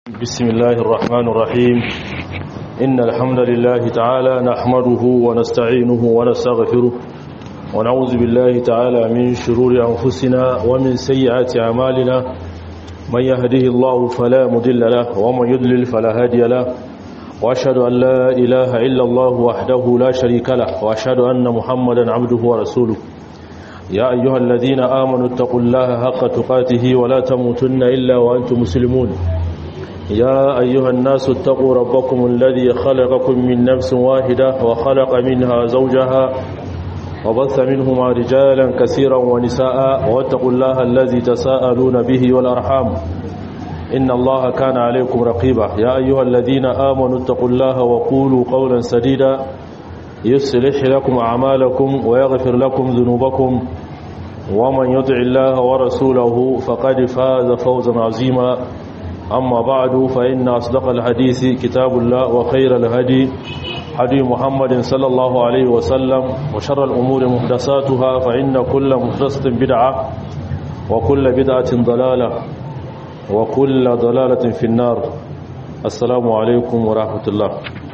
بسم الله الرحمن الرحيم إن الحمد لله تعالى نحمده ونستعينه ونستغفره ونعوذ بالله تعالى من شرور أنفسنا ومن سيئات أعمالنا من يهده الله فلا مضل له ومن يضلل فلا هادي له وأشهد أن لا إله إلا الله وحده لا شريك له وأشهد أن محمدا عبده ورسوله يا أيها الذين آمنوا اتقوا الله حق تقاته ولا تموتن إلا وأنتم مسلمون يا أيها الناس اتقوا ربكم الذي خلقكم من نفس واحدة وخلق منها زوجها وبث منهما رجالا كثيرا ونساء واتقوا الله الذي تساءلون به والأرحام إن الله كان عليكم رقيبا يا أيها الذين آمنوا اتقوا الله وقولوا قولا سديدا يصلح لكم أعمالكم ويغفر لكم ذنوبكم ومن يطع الله ورسوله فقد فاز فوزا عظيما أما بعد فإن أصدق الحديث كتاب الله وخير الهدي هدي محمد صلى الله عليه وسلم وشر الأمور محدثاتها فإن كل محدثة بدعة وكل بدعة ضلالة وكل ضلالة في النار السلام عليكم ورحمة الله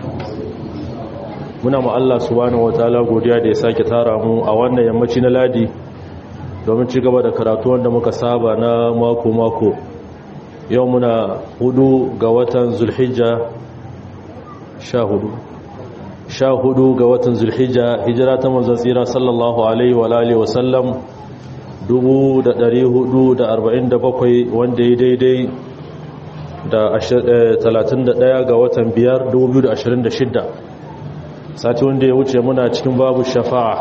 muna ma Allah subhanahu wataala godiya da ya sake tara mu a wannan yammaci na ladi domin ci gaba da karatu wanda muka saba na mako yau muna 4 ga watan zulhijja 14 ga watan zulhijja hijira ta manzon tsira sallallahu alaihi wa alihi wasallam 1447 wanda ya daidai da 31 ga watan 5 2026 sati wanda ya wuce muna cikin babu shafa'a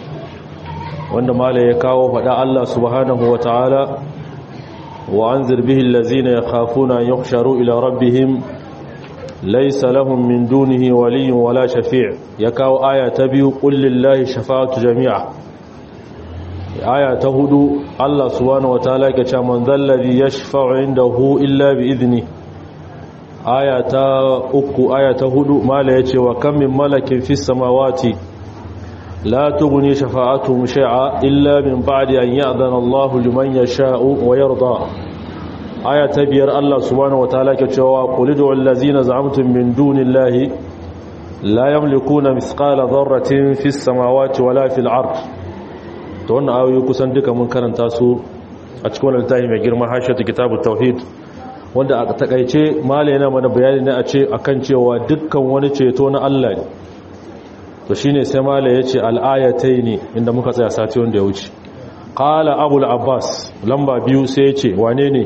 wanda mala ya kawo faɗa Allah subhanahu wa ta'ala وأنذر به الذين يخافون أن يحشروا إلى ربهم ليس لهم من دونه ولي ولا شفيع يكاو آية تبيو قل لله شفاعة جميعا آية تهدو الله سبحانه وتعالى كما ذا الذي يشفع عنده إلا بإذنه آية تهدو ما لا يتي وكم من ملك في السماوات لا تغني شفاعتهم شيئا إلا من بعد أن يأذن الله لمن يشاء ويرضى آية تبير الله سبحانه وتعالى كتشوا قل ادعوا الذين زعمتم من دون الله لا يملكون مثقال ذرة في السماوات ولا في الأرض تون آية كسان duka mun karanta su a cikin wannan littafi mai girma hashiyatu kitabut tauhid wanda a takaice malai yana mana bayani ne a ce akan cewa dukkan wani ceto na Allah ne to shine sai mala yace al-ayataini inda muka tsaya sati wanda ya wuce qala abul abbas lamba biyu sai yace wane ne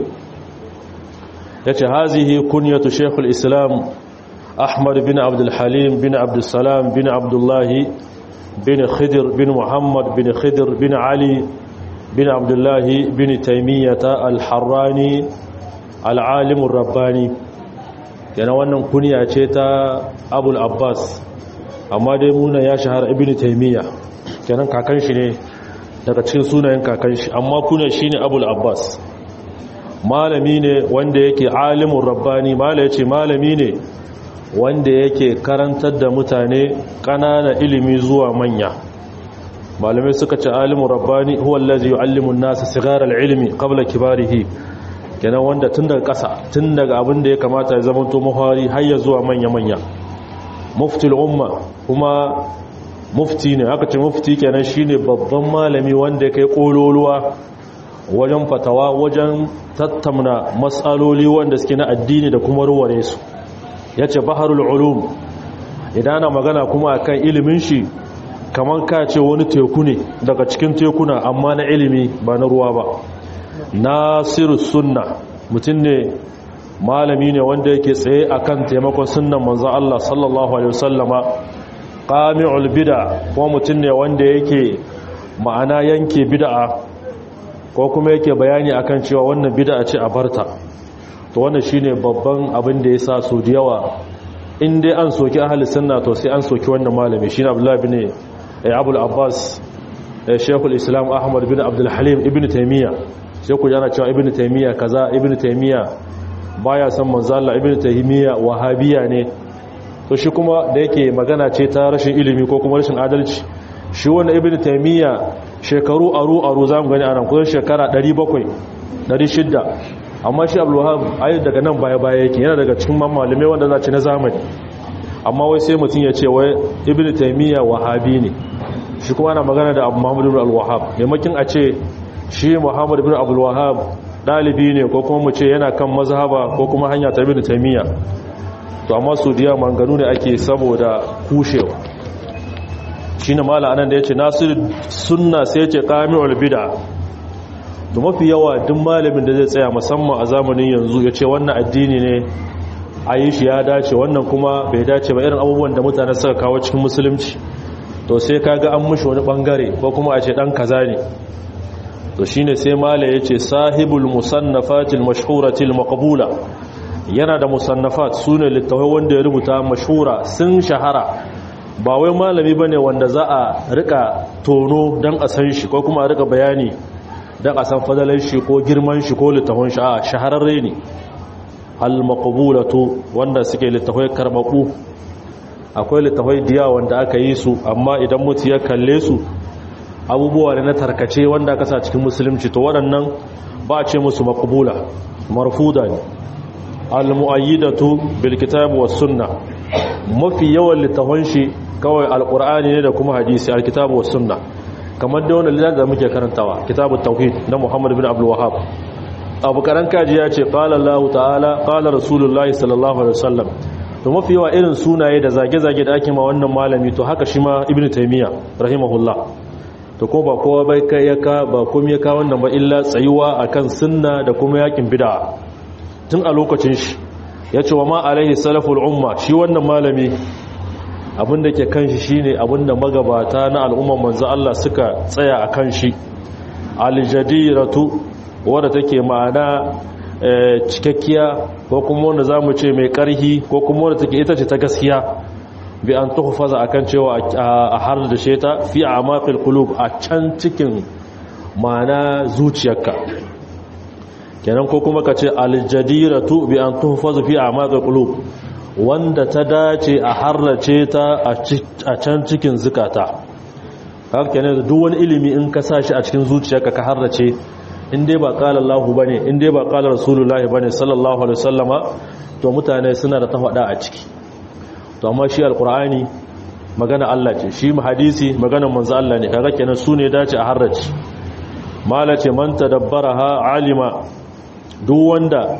yace hazihi kunyatu shaykhul islam ahmad bin abdul halim bin abdul salam bin abdullah bin khidir bin muhammad bin khidir bin ali bin abdullah bin taymiyah al-harrani al-alim ar-rabbani yana wannan kunya ce ta abul abbas amma dai muna ya shahara ibn taymiya kenan kakan shi ne daga cikin sunayen kakan shi amma kuna shine abul abbas malami ne wanda yake alimur rabbani mala yace malami ne wanda yake karantar da mutane kanana ilimi zuwa manya malamai suka ce alimur rabbani huwa allazi yuallimu an-nasa sighara al-ilmi qabla kibarihi kenan wanda tun daga ƙasa tun daga abin da ya kamata ya zama to muhari har ya zuwa manya muftil umma kuma mufti ne aka ce mufti kenan shine babban malami wanda ya kai kololuwa wajen fatawa wajen tattauna matsaloli wanda suke na addini da kuma ruware su yace baharul ulum idan ana magana kuma akan ilimin shi kaman ka ce wani teku ne daga cikin tekuna amma na ilimi ba na ruwa ba nasirus sunna mutun ne malami ne wanda yake tsaye akan taimakon sunnan manzo Allah sallallahu alaihi wasallama qami'ul bid'a ko mutun ne wanda yake ma'ana yanke bid'a ko kuma yake bayani akan cewa wannan bid'a ce a barta to wannan shine babban abin da yasa so da yawa in dai an soki ahli sunna to sai an soki wannan malami shine Abdullah ibn Abul Abbas Sheikhul Islam Ahmad bin Abdul Halim ibn Taymiyyah sai ku jana cewa ibn Taymiyyah kaza ibn Taymiyyah baya san manzo Allah ibnu taymiya wahabiya ne to shi kuma da yake magana ce ta rashin ilimi ko kuma rashin adalci shi wannan ibnu taymiya shekaru aru zamu gani anan kusan shekara 700 600 amma shi Abdul Wahhab ai daga nan baya yake, yana daga cikin malamai wanda za ci na zamani, amma wai sai mutum ya ce wai Ibn Taymiyyah wahabi ne, shi kuma ana magana da Abu Muhammad ibn al-Wahhab, maimakin a ce shi Muhammad ibn Abdul Wahhab dalibi ne ko kuma mu ce yana kan mazhaba ko kuma hanya ta Ibn Taymiyyah. To amma su diya manganu ne ake saboda kushewa. Shine mala anan da yace Nasir sunna sai yace qami'ul bid'a. To mafi yawa duk malamin da zai tsaya musamman a zamanin yanzu yace wannan addini ne ayi shi ya dace, wannan kuma bai dace ba, irin abubuwan da mutane suka kawo cikin musulunci, to sai kaga an mushi wani bangare ko kuma a ce dan kaza ne. To shine sai mala yace sahibul musannafatil mashhuratil maqbula, yana da musannafat sune littafai wanda ya rubuta mashhura sun shahara, ba wai malami bane wanda za a rika tono dan a san shi ko kuma a rika bayani dan a san fadalar shi ko girman shi ko littafin shi, a shahararre ne. al maqbulatu wanda suke littafai karbabu, akwai littafai diya wanda aka yi su amma idan mutu ya kalle su abubuwa ne na tarkace wanda aka sa cikin musulunci, to waɗannan ba a ce musu maqbula, marfuda ne. al-mu'ayyidatu bil kitab was sunna, mafi yawan littafan shi kawai alqur'ani ne da kuma hadisi, al-kitab was sunna, kamar da wannan littafin da muke karantawa kitabut tauhid na Muhammad ibn Abdul Wahhab. Abu Karan Kaji ya ce qala Allah ta'ala qala Rasulullahi sallallahu alaihi wasallam. To mafi yawa irin sunaye da zage-zage da ake ma wannan malami, to haka shi ma Ibn Taymiyyah rahimahullah. To ko ba kowa bai kai yaka ba komai ka wannan ba illa tsayuwa akan sunna da kuma yakin bid'a tun a lokacin shi. Yace wa ma alaihi salaful umma, shi wannan malami abinda ke kan shi shine abinda magabata na al'umman manzo Allah suka tsaya akan shi. Al-jadiratu wadda take ma'ana cikakkiya ko kuma wanda zamu ce mai karhi ko kuma wanda take ita ce ta gaskiya, bi an tuhfaza akan cewa a har da sheta fi amaqil qulub, a can cikin ma'ana zuciyarka kenan, ko kuma kace aljadiratu bi an tuhfaza fi amaqil qulub, wanda ta dace a harrace ta a can cikin zukata. haka kenan duk wani ilimi in ka sashi a cikin zuciyarka ka harrace, in dai ba qala Allahu bane, in dai ba qala Rasulullahi bane sallallahu alaihi wasallama, to mutane suna da tafada a ciki. To amma shi alqur'ani magana Allah ce, shi hadisi magana manzo Allah ne, kaga kenan sune dace a harrace. Malace man tadabbaraha alima, duk wanda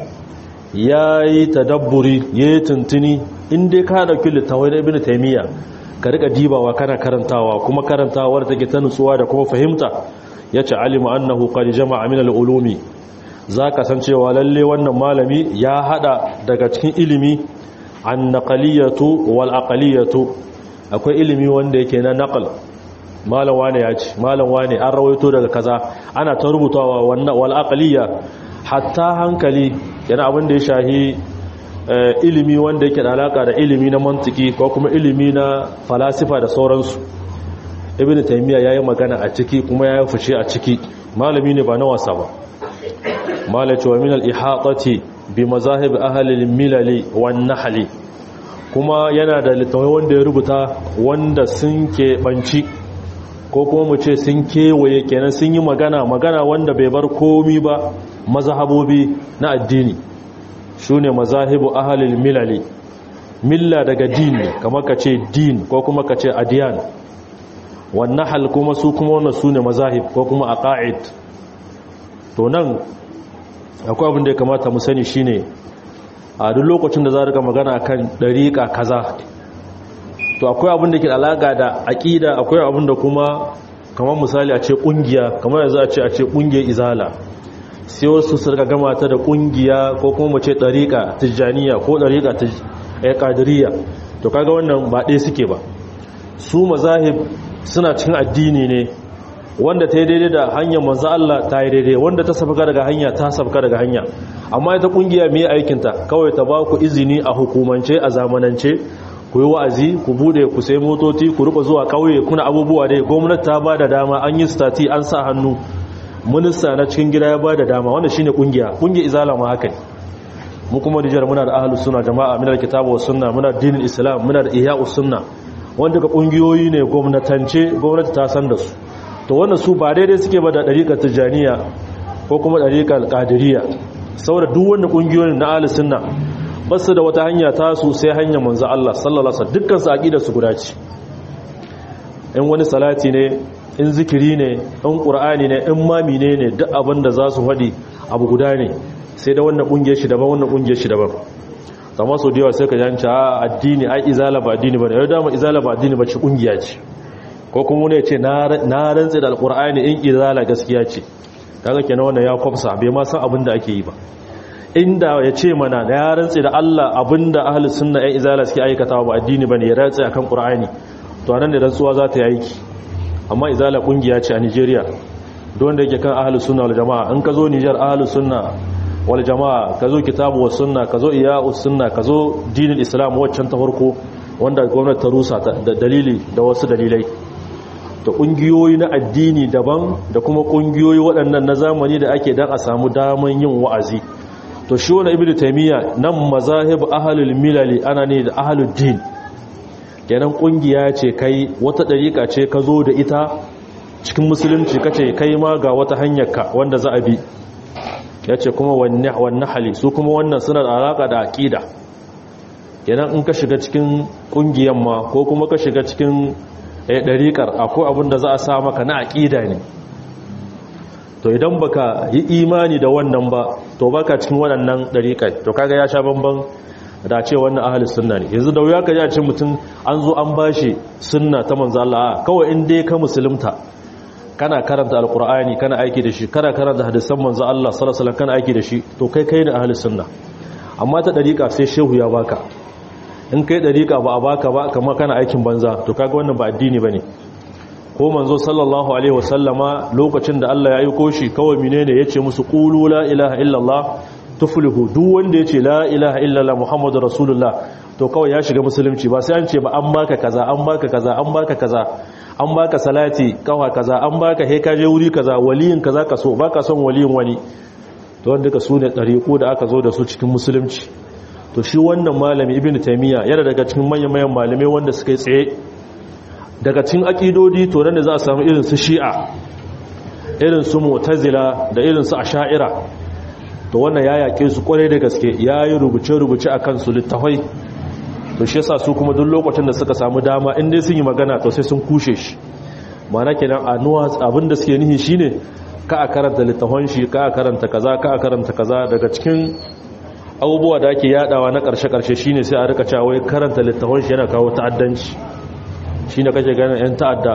yayi tadabburi yayi tuntuni, in dai ka dauki littafin Ibn Taymiyyah ka rika dibawa kana karantawa, kuma karantawar take ta nutsuwa da kuma fahimta, yace alima annahu qad jama'a min al-ulumi, zaka san cewa lalle wannan malami ya hada daga cikin ilimi an naqaliyatu wal aqaliyatu, akwai ilimi wanda yake na naqal, malam wane ya ce, malam wane an rawaito daga kaza, ana ta rubutawa wannan wal aqaliya, hatta hankali yana abin da ya shahi ilimi wanda yake da alaka da ilimi na mantiki ko kuma ilimi na falasifa da sauransu. Ibn Taymiyyah yayi magana a ciki kuma yayi fushi a ciki, malami ne ba na wasa ba. Malaci wa min al-ihatati bi mazahib ahli al-milal wan nahl, kuma yana da littafai wanda ya rubuta wanda sun keɓanci ko kuma mu ce sun kewaye, kenan sun yi magana wanda bai bar komi ba mazhabobi na addini, shine mazahibu ahli al-milal, milla daga din kamar kace din ko kuma kace adiyan, wan nahl kuma su kuma wannan sune mazahib ko kuma aqaid. To nan akwai abin da ya kamata mu sani shine a duk lokacin da za rika magana kan dariqa kaza, to akwai abin da ke alaka da aqida, akwai abin da kuma kamar misali a ce kungiya, kamar yanzu a ce kungiyar izala, sai wasu su rika gama ta da kungiya ko kuma mu ce dariqa tijaniya ko dariqa qadiriyya, to kaga wannan ba ɗaya suke ba. Su mazahib suna cikin addini ne, wanda ta yi daidai da hanyar manzo Allah ta yi daidai, wanda ta sabka daga hanya ta sabka daga hanya. Amma ita kungiya me aikinta? Kawai ta ba ku izini a hukumance, a zamanance, ku yi wa'azi, ku bude, ku sai motoci, ku rika zuwa kauye, kuna abubuwa dai, gwamnati ta ba da dama, an yi stati, an sa hannu, minista na cikin gida ya ba da dama, wanda shine kungiya. Kungiyar izala ma haka ne. Mu kuma Nijar muna da ahlus sunna jama'a, muna da kitabu was sunna, muna da dinin islam, muna da ihya'us sunna, wanda ga kungiyoyi ne gwamnatance, gwamnati ta san da su. To wannan su ba daidai suke ba da dariƙar tijaniya ko kuma dariƙar qadiriyya. saboda duk wanda kungiyoyin na ahlus sunna ba su da wata hanya ta su sai hanyar manzo Allah sallallahu alaihi wasallam dukkan su aqidar su guda ce in wani salati ne in zikiri ne in qur'ani ne in mami ne duk abin da za su faɗi abu guda ne sai da wannan kungiyar shi daban wannan kungiyar shi daban amma so da yawa sai ka janci addini ai izala ba addini bane yau dama izala ba addini ba ce kungiya ce ko kuma ne ce na rantsi da alqur'ani in izala gaskiya ce kaga kenan wannan ya kwafsa bai ma san abin da ake yi ba inda ya ce mana ya rantsi da Allah abinda ahlus sunna ai izala suke aikatawa ba addini bane ya rantsi akan qur'ani to anan da rantsuwa za ta yi aiki amma izala kungiya ce a Nigeria don wanda yake kan ahlus sunna wal jamaa in ka zo Niger ahlus sunna wal jamaa ka zo kitabu was sunna ka zo iya'us sunna ka zo dinul islam waccan ta farko wanda gwamnati ta rusa da dalili da wasu dalilai to kungiyoyi na addini daban da kuma kungiyoyi waɗannan na zamani da ake dan a samu daman yin wa'azi to shi wannan ibnu taymiya nan mazahib ahlul milali ana ne da ahlud din kenan kungiya ce kai wata dariƙa ce ka zo da ita cikin musulunci kace kai ma ga wata hanyarka wanda za a bi yace kuma wannan hali su kuma wannan suna da alaka da aqida kenan in ka shiga cikin kungiyan ma ko kuma ka shiga cikin dariƙar akwai abin da za a sa maka na aqida ne to idan baka yi imani da wannan ba to baka cikin waɗannan dariƙar to kaga ya sha bamban da ce wannan ahlus sunna ne yanzu da wuya ka ji a ce mutum an zo an bashi sunna ta manzo Allah kawai in dai ka musulunta kana karanta alqur'ani kana aiki da shi kana karanta hadisan manzo Allah sallallahu alaihi wasallam kana aiki da shi to kai ne ahlus sunna amma ta dariƙa sai shehu ya baka in kai dariƙa ba a baka ba kamar kana aikin banza to kaga wannan ba addini bane ko manzo sallallahu alaihi wasallama lokacin da Allah ya aiko shi kawai menene yace musu qulu la ilaha illallah tuflihu duk wanda yace la ilaha illallah muhammadur rasulullah to kawai ya shiga musulunci ba sai an ce ba an baka kaza an baka kaza an baka kaza an baka salati kawa kaza an baka he kaje wuri kaza waliyin kaza ka so baka son waliyin wani to wanda ka sune dariqo da aka zo da su cikin musulunci to shi wannan malami ibnu taymiya yana daga cikin manyan malamai wanda suka yi tsaye daga cikin akidodi to nan da za a samu irin su shi'a irin su mu'tazila da irin su asha'ira to wannan ya yake su kwarai da gaske yayi rubuce akan su littafai to shi yasa su kuma duk lokacin da suka samu dama in dai sun yi magana to sai sun kushe shi ma'ana kenan anuwa abinda suke nihi shine ka a karanta littafan shi ka a karanta kaza ka a karanta kaza daga cikin abubuwa da ake yadawa na karshe shine sai a rika cewa wai karanta littafan shi yana kawo ta'addanci shine kake ganin yan ta'adda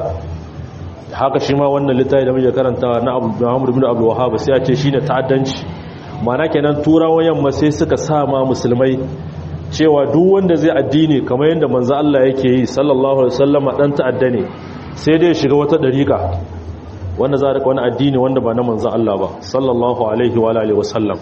haka shi ma wannan littafi da muke karantawa na Muhammad ibn Abdul Wahhab sai a ce shine ta'addanci ma'ana kenan turawan yamma sai suka sa ma musulmai cewa duk wanda zai addini kamar yadda manzo Allah yake yi sallallahu alaihi wasallama dan ta'adda ne sai dai shiga wata dariƙa wanda za a rika wani addini wanda ba na manzo Allah ba sallallahu alaihi wa alihi wasallam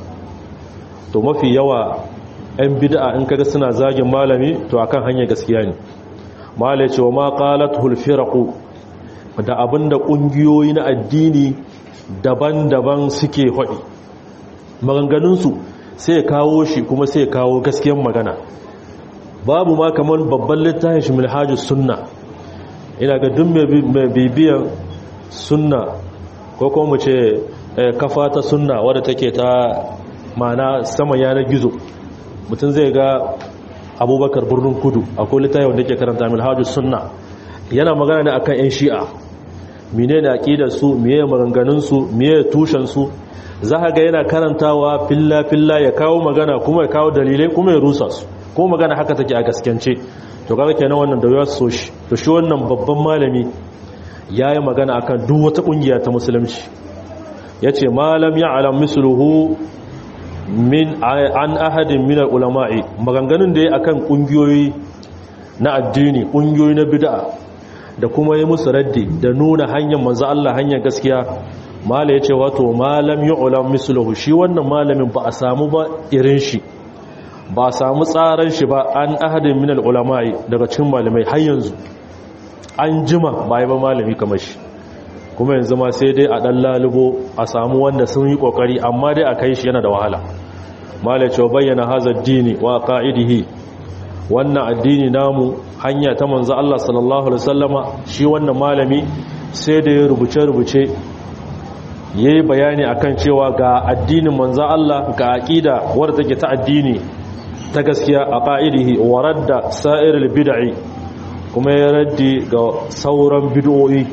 to mafi yawa ɗan bid'a in kaga suna zagin malami to akan hanyar gaskiya ne malai cewa ma qalatul firaqu da abinda kungiyoyi na addini daban-daban suke hodi maganganun su sai kawo shi kuma sai kawo gaskiyar magana babu ma kamar babban littafin shi minhajus sunna ina ga duk mai bibiyan sunna ko kuma mu ce kafa ta sunna wadda take ta mana sama yanar gizo mutum zai ga abubakar birnin kudu akwai littafi wanda ke karanta minhajus sunna yana magana ne akan yan shi'a menene aqidar su meye maganganun su meye tushen su za ga yana karantawa filla ya kawo magana kuma ya kawo dalilai kuma ya rusa su kuma magana haka take a gaskiyance to kaga kenan wannan da ya so shi to shi wannan babban malami yayi magana akan duk wata kungiya ta musulunci yace malam ya'lam misluhu min an ahadin min ulama'i maganganun da yayi akan kungiyoyi na addini kungiyoyi na bid'a da kuma yi musu raddi da nuna hanyar manzo Allah hanyar gaskiya mala ya ce wato malam yi ulam misluhu shi wannan malamin ba a samu ba irin shi ba a samu tsaran shi ba an ahadin minal ulama'i daga cikin malamai har yanzu an jima ba yi ba malami kamar shi kuma yanzu ma sai dai a ɗan lalubo a samu wanda sun yi ƙoƙari amma dai a kai shi yana da wahala mala ya ce bayyana hazar dini wa ƙa'idihi wannan addini namu hanya ta manzo Allah sallallahu alaihi wasallama shi wannan malami sai da ya rubuce yayi bayani akan cewa ga addinin manzon Allah ga aqida wadda take ta addini ta gaskiya a qa'idihi wa radda sa'iril bid'i kuma ya raddi ga sauran bid'o'i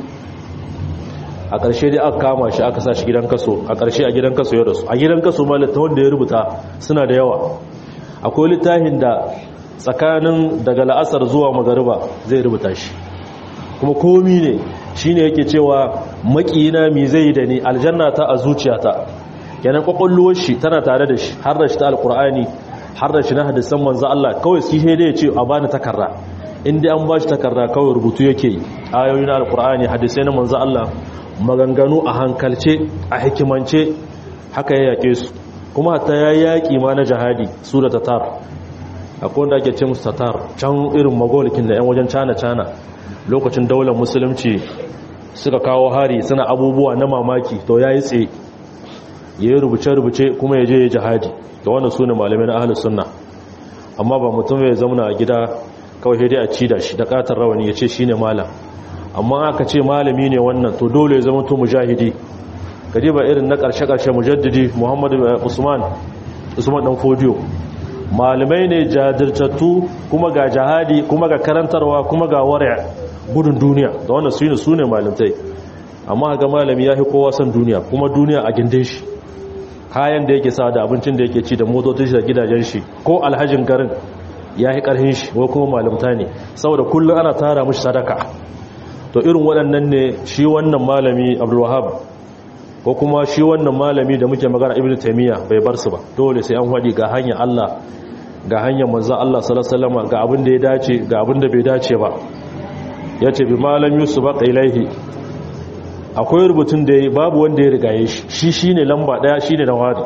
a ƙarshe dai aka kama shi aka sa shi gidan kaso a ƙarshe a gidan kaso ya rasu a gidan kaso ma littafin da ya rubuta suna da yawa akwai littafin da tsakanin daga la'asar zuwa magariba zai rubuta shi kuma komi ne shine yake cewa makiyina mi zai da ni aljanna ta a zuciyata kenan kwakwalwar shi tana tare da shi har da shi ta alkur'ani har da shi na hadisan manzo Allah kawai shi sai dai ya ce a bani takarda inda an bashi takarda kawai rubutu yake yi ayoyin alkur'ani hadisai na manzo Allah maganganu a hankalce a hikimance haka ya yake su kuma hatta ya yaki ma na jihadi su da tatar akwai wanda ake ce musu tatar can irin magolikin da yan wajen cana lokacin daular musulunci suka kawo hari suna abubuwa na mamaki to ya yi tsaye ya yi rubuce-rubuce kuma ya je ya jihadi da wannan su ne malamai na ahalus sunna amma ba mutum ya zauna a gida kawai dai a ci da shi da katar rawani ya ce shi ne malam amma aka ce malami ne wannan to dole ya zama to mujahidi kaje ba irin na karshe-karshe mujaddidi muhammadu usman dan fodiyo malamai ne jajirtattu kuma ga jihadi kuma ga karantarwa kuma ga wari'a gudun duniya da wannan su ne malamtai amma ga malami ya fi kowa son duniya kuma duniya a gindin shi kayan da yake sa da abincin da yake ci da motocin shi da gidajen shi ko alhajin garin ya yi karhin shi ko kuma malamta ne saboda kullum ana tara mishi sadaka to irin waɗannan ne shi wannan malami Abdul Wahhab ko kuma shi wannan malami da muke magana Ibn Taymiyyah bai bar su ba dole sai an wadi ga hanyar Allah ga hanyar manzon Allah sallallahu alaihi wasallam ga abin da ya dace ga abin da bai dace ba yace bi malam Yusuf ilaihi akwai rubutun da babu wanda ya rigaye shi shine lamba daya shine na wadi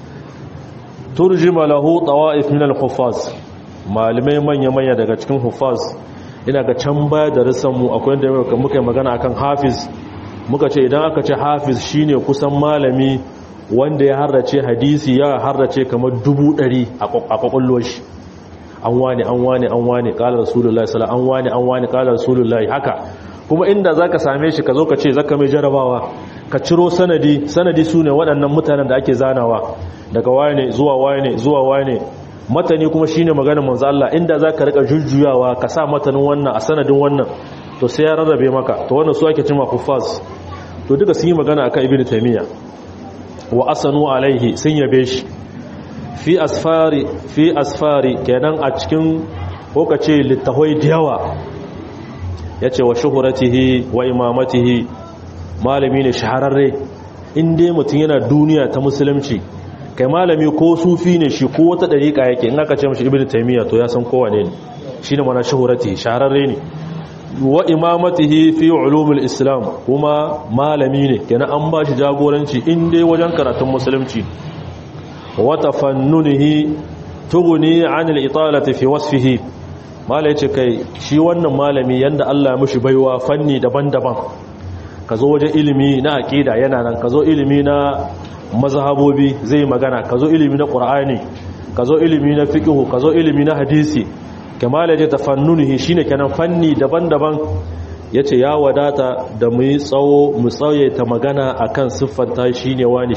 turjima lahu tawaif min al-huffaz malamai manya daga cikin huffaz ina ga can baya da mu akwai da muka yi magana akan hafiz muka ce idan aka ce hafiz shine kusan malami wanda ya harrace hadisi ya harrace kamar 100 a kwakwalwar shi an wane kala rasulullahi sallallahu alaihi an wane kala rasulullahi haka kuma inda zaka same shi ka zo ka ce zaka mai jarabawa ka ciro sanadi sune waɗannan mutanen da ake zanawa daga wane zuwa wane matani kuma shine maganar manzo Allah inda zaka rika jujjuyawa ka sa matanin wannan a sanadin wannan to sai ya rarrabe maka to wannan su ake cewa huffaz to duka sun yi magana akan Ibn Taymiyyah wa asanu alaihi sun yabe shi fi asfari kenan a cikin ko kace littahoi diyawa yace wa shuhuratihi wa imamatihi malami ne shahararre inda mutum yana duniya ta musulunci kai malami ko sufi ne shi ko wata dariƙa yake in aka ce mashi Ibn Taymiyyah to ya san kowa ne shine mana shuhurati shahararre ne wa imamatihi fi ulumul islam kuma malami ne kenan an ba shi jagoranci inda wajen karatun musulunci wa tafannunihi tughni an al-italati fi wasfihi malai ce kai shi wannan malami yanda Allah ya mishi baiwa fanni daban-daban kazo wajen ilimi na aqida yana nan kazo ilimi na mazhabobi zai magana kazo ilimi na qur'ani kazo ilimi na fiqh kazo ilimi na hadisi kamar yaje tafannunihi shine kenan fanni daban-daban yace ya wadata da mu yi tsawo mu tsawaita magana akan siffanta shine wani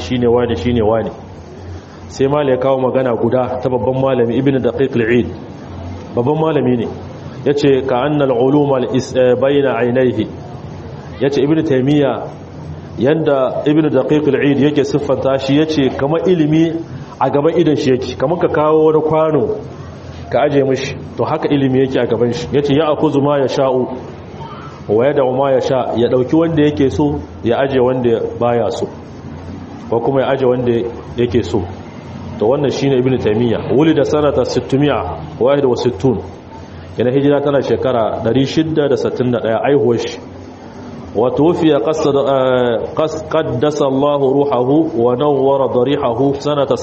sai malai kawo magana guda ta babban malami ibnu daqiq al-eid babban malami ne yace ka annal ulum bayna aynayhi yace ibnu taymiya yanda ibnu daqiq al-eid yake siffanta shi yace kamar ilimi a gaban idan shi yake kamar ka kawo wani kwano ka aje mishi to haka ilimi yake a gaban shi yace ya akuzu ma ya sha'u wa yada ma ya sha ya dauki wanda yake so ya aje wanda baya so ko kuma ya aje wanda yake so to wannan shine ibnu taymiya wulida sanata 661 yana hijira tana shekara 661 aihuwar shi wa tufiya qaddasa Allahu ruhahu wa nawwara darihahu sanata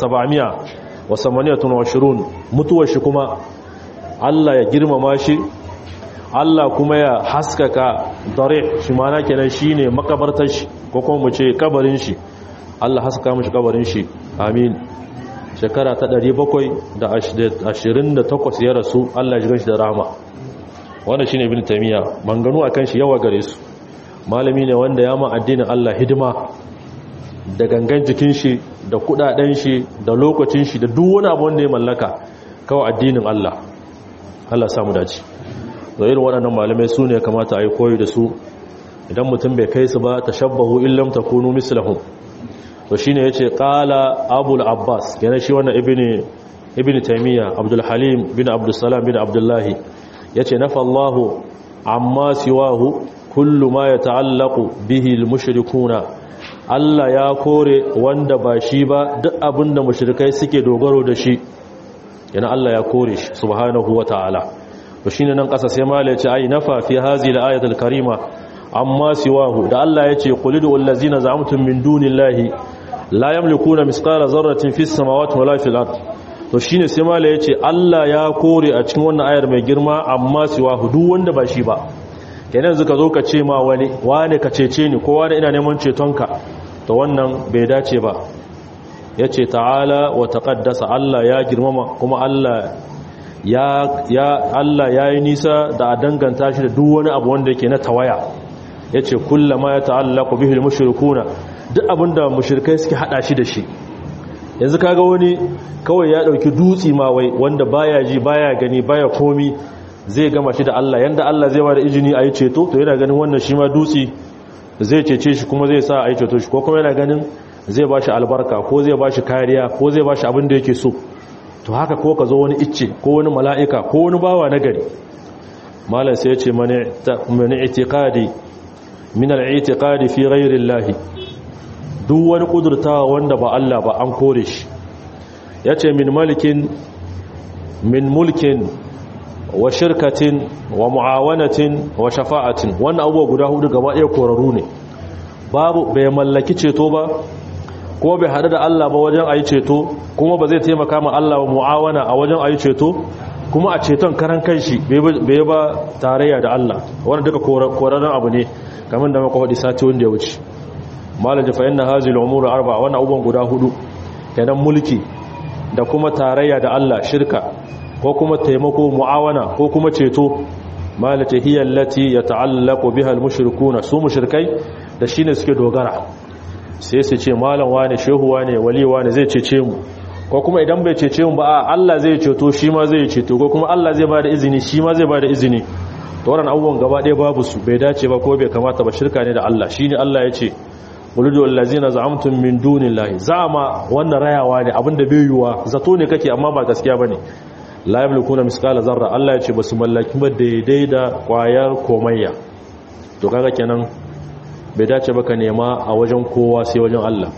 728 mutuwar shi kuma Allah ya girmama shi Allah kuma ya haskaka darih shi mana kenan shine makabartar shi ko kuma mu ce kabarin shi Allah haskaka mishi kabarin shi amin shekara ta 728 ya rasu Allah ya jigan shi da rahama wannan shine ibnu taymiya manganu akan shi yawa gare su malami ne wanda ya ma addinin Allah hidima da gangan jikin shi da kudaden shi da lokacin shi da duk wani abu wanda ya mallaka kawai addinin Allah samu dace da irin waɗannan malamai su ne kamata a yi koyi da su idan mutum bai kai su ba tashabbahu illam takunu mislahum to shine yace qala abul abbas yana shi wannan ibn taymiya abdul halim bin abdul salam bin abdullah yace nafa Allah amma siwahu kullu ma yata'allaqu bihi al-mushrikuna Allah ya kore wanda ba shi ba duk abinda mushrikai suke dogaro da shi yana Allah ya kore shi subhanahu wata'ala to shine nan kasa sai mala yace ai nafa fi hadhihi al-ayat al-karima amma siwahu da Allah yace qulidu allazina za'amtum min dunillahi la yamlikuna misqala zarratin fis samawati wala fil ard to shine sai mala yace Allah ya kore a cikin wannan ayar mai girma amma siwahu duk wanda ba shi ba kenan yanzu ka zo ka ce ma wani ka cece ni kowa da ina neman cetonka to wannan bai dace ba yace ta'ala wa taqaddasa Allah ya girmama kuma Allah ya yi nisa da a danganta shi da duk wani abu wanda yake na tawaya yace kullama ya ta'allaqu bihi al-mushrikuna duk abinda mushrikai suke hada shi da shi yanzu kaga wani kawai ya dauki dutsi ma wai wanda baya ji baya gani baya komi zai gama shi da Allah yanda Allah zai ba da izini a yi ceto to yana ganin wannan shi ma dutsi zai cece shi kuma zai sa a yi ceto shi ko kuma yana ganin zai ba shi albarka ko zai ba shi kariya ko zai ba shi abin da yake so to haka ko ka zo wani icce ko wani mala'ika ko wani bawa na gari malam sai ya ce mani itiqadi min al-i'tiqadi fi ghayri Allah duk wani kudurtawa wanda ba Allah ba an kore shi yace min mulkin wa shirkatin wa mu'awanatin wa shafa'atin wannan abubuwa guda hudu gaba ɗaya koraru ne babu bai mallaki ceto ba ko bai haɗu da Allah ba wajen ayi ceto kuma ba zai taimaka ma Allah ba mu'awana a wajen ayi ceto kuma a ceton karan kanshi bai ba tarayya da Allah wannan duka korarren abu ne kamar da muka faɗi sati wanda ya wuce malam fa inna hazil umur arba'a wannan abubuwan guda hudu kenan mulki da kuma tarayya da Allah shirka ko kuma taimako mu'awana ko kuma ceto malata hiya allati yata'allaqu biha al-mushrikuna su mushrikai da shine suke dogara sai su ce malam wane shehu wane wali wane zai cece mu ko kuma idan bai cece mu ba Allah zai ceto shi ma zai ceto ko kuma Allah zai bada izini shi ma zai bada izini to wannan abubuwan gaba ɗaya babu su bai dace ba ko bai kamata ba shirka ne da Allah shine Allah ya ce quludu allazina za'amtum min dunillahi za'ama wannan rayawa ne abinda bai yiwa zato ne kake amma ba gaskiya bane la yamlikuna misqala zarra Allah ya ce basu mallaki ba daidai da kwayar komayya to kaga kenan bai dace baka nema a wajen kowa sai wajen Allah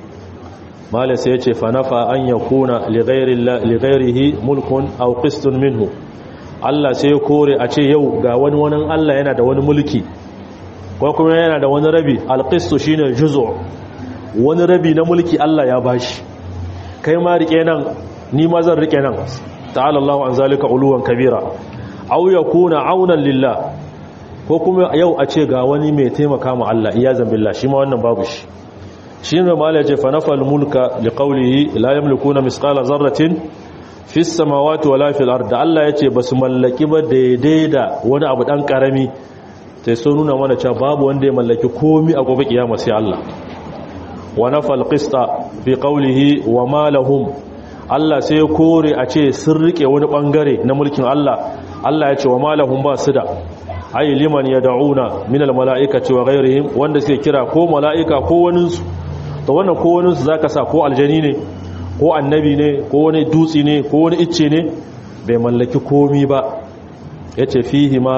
malai sai ya ce fa nafa an yakuna li ghairihi mulkun aw qistun minhu Allah sai ya kore a ce yau ga wani Allah yana da wani mulki ko kuma yana da wani rabi alqistu shine juz'u wani rabi na mulki Allah ya bashi kai ma rike nan ni ma zan rike nan ta'ala Allah an zalika uluwan kabira aw yakuna aunan lillah ko kuma yau a ce ga wani mai taimaka ma Allah iyazan billah shi ma wannan babu shi shine mala ya ce fa nafal mulka liqawlihi la yamlikuna misqala zarratin fis samawati wala fil ard Allah yace basu mallaki ba daidai da wani abu dan karami sai sun nuna mana cewa babu wanda ya mallaki komai a gobe kiyama sai Allah wa nafal qista bi qawlihi wa ma lahum Allah sai ya kore a ce sun rike wani bangare na mulkin Allah Allah ya ce wa ma lahum ba su da ay liman yad'una min al mala'ikati wa ghayrihim wanda suke kira ko mala'ika ko waninsu to wannan ko waninsu zaka sa ko aljani ne ko annabi ne ko wani dutsi ne ko wani icce ne bai mallaki komi ba yace fihi ma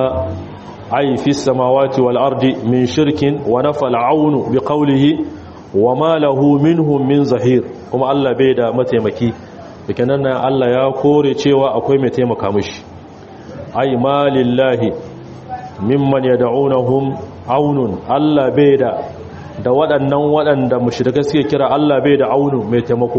ay fi samawati wal ardi min shirkin wa nafal aunu bi qawlihi wa ma lahu minhum min zahir kuma Allah bai da mataimaki dukkanan nan Allah ya kore cewa akwai mai taimaka mishi ay ma lillahi mimman yad'unahum aunun Allah bai da waɗanda mushrika suke kira Allah bai da aunu mai taimako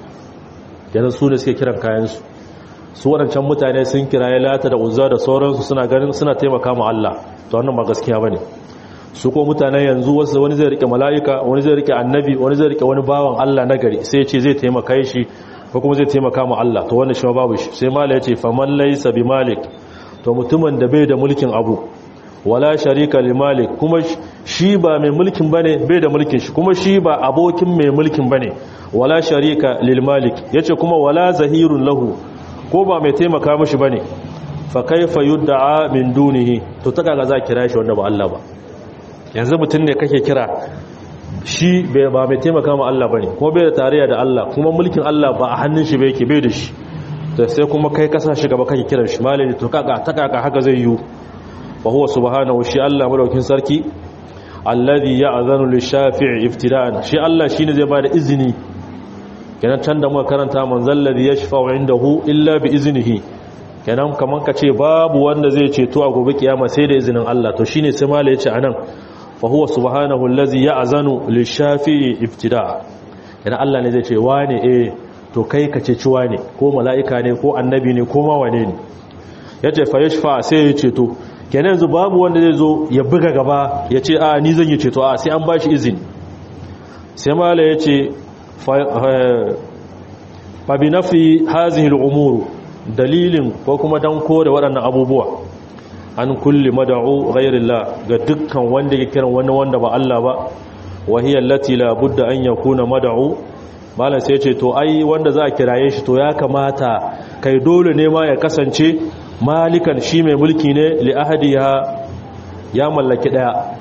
yanzu su ne suke kiran kayansu su waɗancan mutane sun kira ya lata da uzza da sauransu suna ganin suna taimaka ma Allah to wannan ba gaskiya bane su ko mutanen yanzu wasu wani zai rike mala'ika wani zai rike annabi wani zai rike wani bawan Allah nagari sai ya ce zai taimaka shi ko kuma zai taimaka ma Allah to wannan shi babu shi sai mala yace faman laysa bi malik to mutumin da bai da mulkin abu wala sharika li malik kuma shi ba mai mulkin bane bai da mulkin shi kuma shi ba abokin mai mulkin bane wala sharika lil malik yace kuma wala zahirun lahu ko ba mai taimaka mishi bane fa kaifa yud'a min dunihi to ta kaga za kira shi wanda ba Allah ba yanzu mutun ne kake kira shi ba mai taimaka ma Allah bane kuma bai da tarayya da Allah kuma mulkin Allah ba a hannun shi ba yake bai da shi to sai kuma kai kasa shi gaba kake kiran shi malami to kaga ta kaga haka zai yi wa huwa subhanahu shi Allah madaukin sarki alladhi ya'zanu lishafi'i iftida'an shi Allah shine zai bada izini kenan can da muka karanta manzal ladhi yashfa'u indahu illa bi iznihi kenan kaman kace babu wanda zai ceto a gobe kiyama sai da izinin Allah to shine sai malai yace anan fa huwa subhanahu alladhi ya'zanu lishafi'i iftida'a kenan Allah ne zai ce wane to kai ka ceci wane ko mala'ika ne ko annabi ne ko ma wane ne yace fa yashfa sai ya ceto kenan yanzu babu wanda zai zo ya buga gaba ya ce a ni zan yi ceto a sai an ba shi izini sai mala ya ce fa bi nafi hazihi al'umuru dalilin ko kuma dan kore waɗannan abubuwa an kulli mad'u ghayrillah ga dukkan wanda yake kiran wani wanda ba Allah ba wa hiya allati la budda an yakuna mad'u mala sai ya ce to ai wanda za a kiraye shi to ya kamata kai dole ne ma ya kasance malikan shi mai mulki ne li ahadiha ya mallaki daya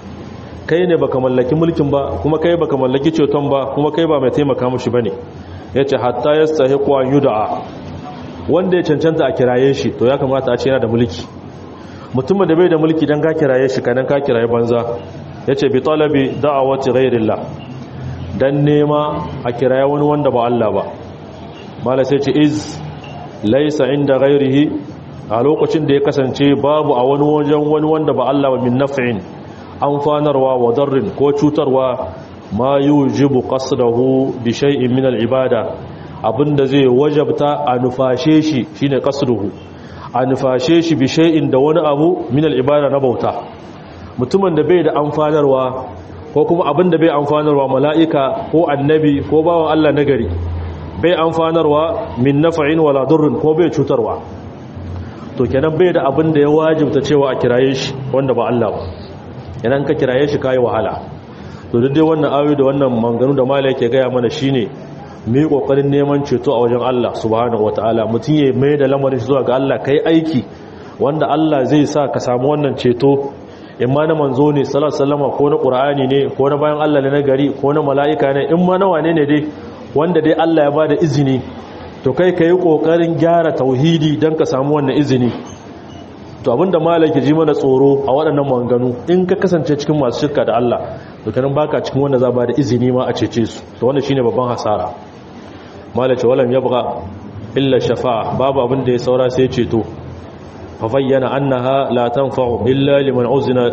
kai ne baka mallaki mulkin ba kuma kai baka mallaki ceton ba kuma kai ba mai taimaka mushi bane yace hatta yastahiqu an yud'a wanda ya cancanta a kiraye shi to ya kamata a ce yana da mulki mutumin da bai da mulki dan ka kiraye shi kanan ka kiraye banza yace bi talabi da'awati ghairillah dan nema a kiraye wani wanda ba Allah ba mala sai ce iz laysa inda ghairihi a lokacin da ya kasance babu a wani wajen wani wanda ba Allah ba min naf'in amfanarwa wa darrin ko cutarwa ma yujibu qasdahu bi shay'in min al-ibada abinda zai wajabta a nufashe shi shine qasduhu a nufashe shi bi shay'in da wani abu min al-ibada na bauta mutumin da bai da amfanarwa ko kuma abinda bai amfanarwa mala'ika ko annabi ko bawan Allah nagari bai amfanarwa min naf'in wala darrin ko bai cutarwa to kenan bai da abin da ya wajibta cewa a kiraye shi wanda ba Allah ba idan ka kiraye shi kai wahala to duk dai wannan ayoyi da wannan manganu da mala yake gaya mana shine mu yi kokarin neman ceto a wajen Allah subhanahu wataala mutum ya mai da lamarin zuwa ga Allah kai aiki wanda Allah zai sa ka samu wannan ceto in ma na manzo ne sallallahu alaihi wasallam ko na qur'ani ne ko na bayan Allah ne na gari ko na mala'ika ne in ma na wane ne dai wanda dai Allah ya bada izini to kai ka yi ƙoƙarin gyara tauhidi don ka samu wannan izini to abinda malaki ji mana tsoro a waɗannan manganu in ka kasance cikin masu shirka da Allah to kanin baka cikin wanda za ba da izini ma a cece su to wannan shine babban hasara malaki walam yabqa illa shafa'a babu abin da ya saura sai ceto fa bayyana annaha la tanfa'u illa liman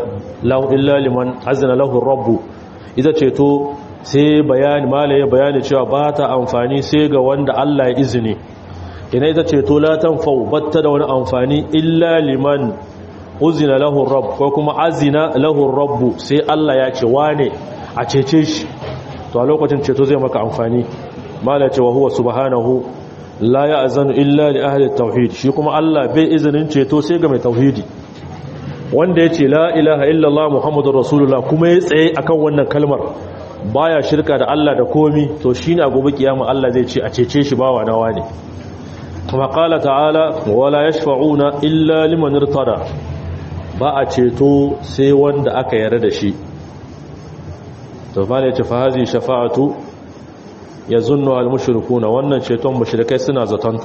azna lahu ar-rabb idza ceto sai bayani malaye bayani cewa ba ta amfani sai ga wanda Allah ya izini ina ita ce to la tanfa'u batta da wani amfani illa liman uzina lahu rabb ko kuma azina lahu rabb sai Allah ya ce wane a cece shi to a lokacin ceto zai maka amfani malaye cewa huwa subhanahu la ya'zanu illa li ahli at-tauhid shi kuma Allah bai izinin ceto sai ga mai tauhidi wanda yace la ilaha illallah muhammadur rasulullah kuma ya tsaye akan wannan kalmar baya shirka da Allah da komi to shine a gobe kiyama Allah zai ce a cece shi bawa nawa ne kuma qala ta'ala wala yashfa'una illa liman irtada ba a ceto sai wanda aka yarda da shi to fa ne ce fa hazi shafa'atu yazunnu al-mushrikuna wannan ceton mushrikai suna zatonta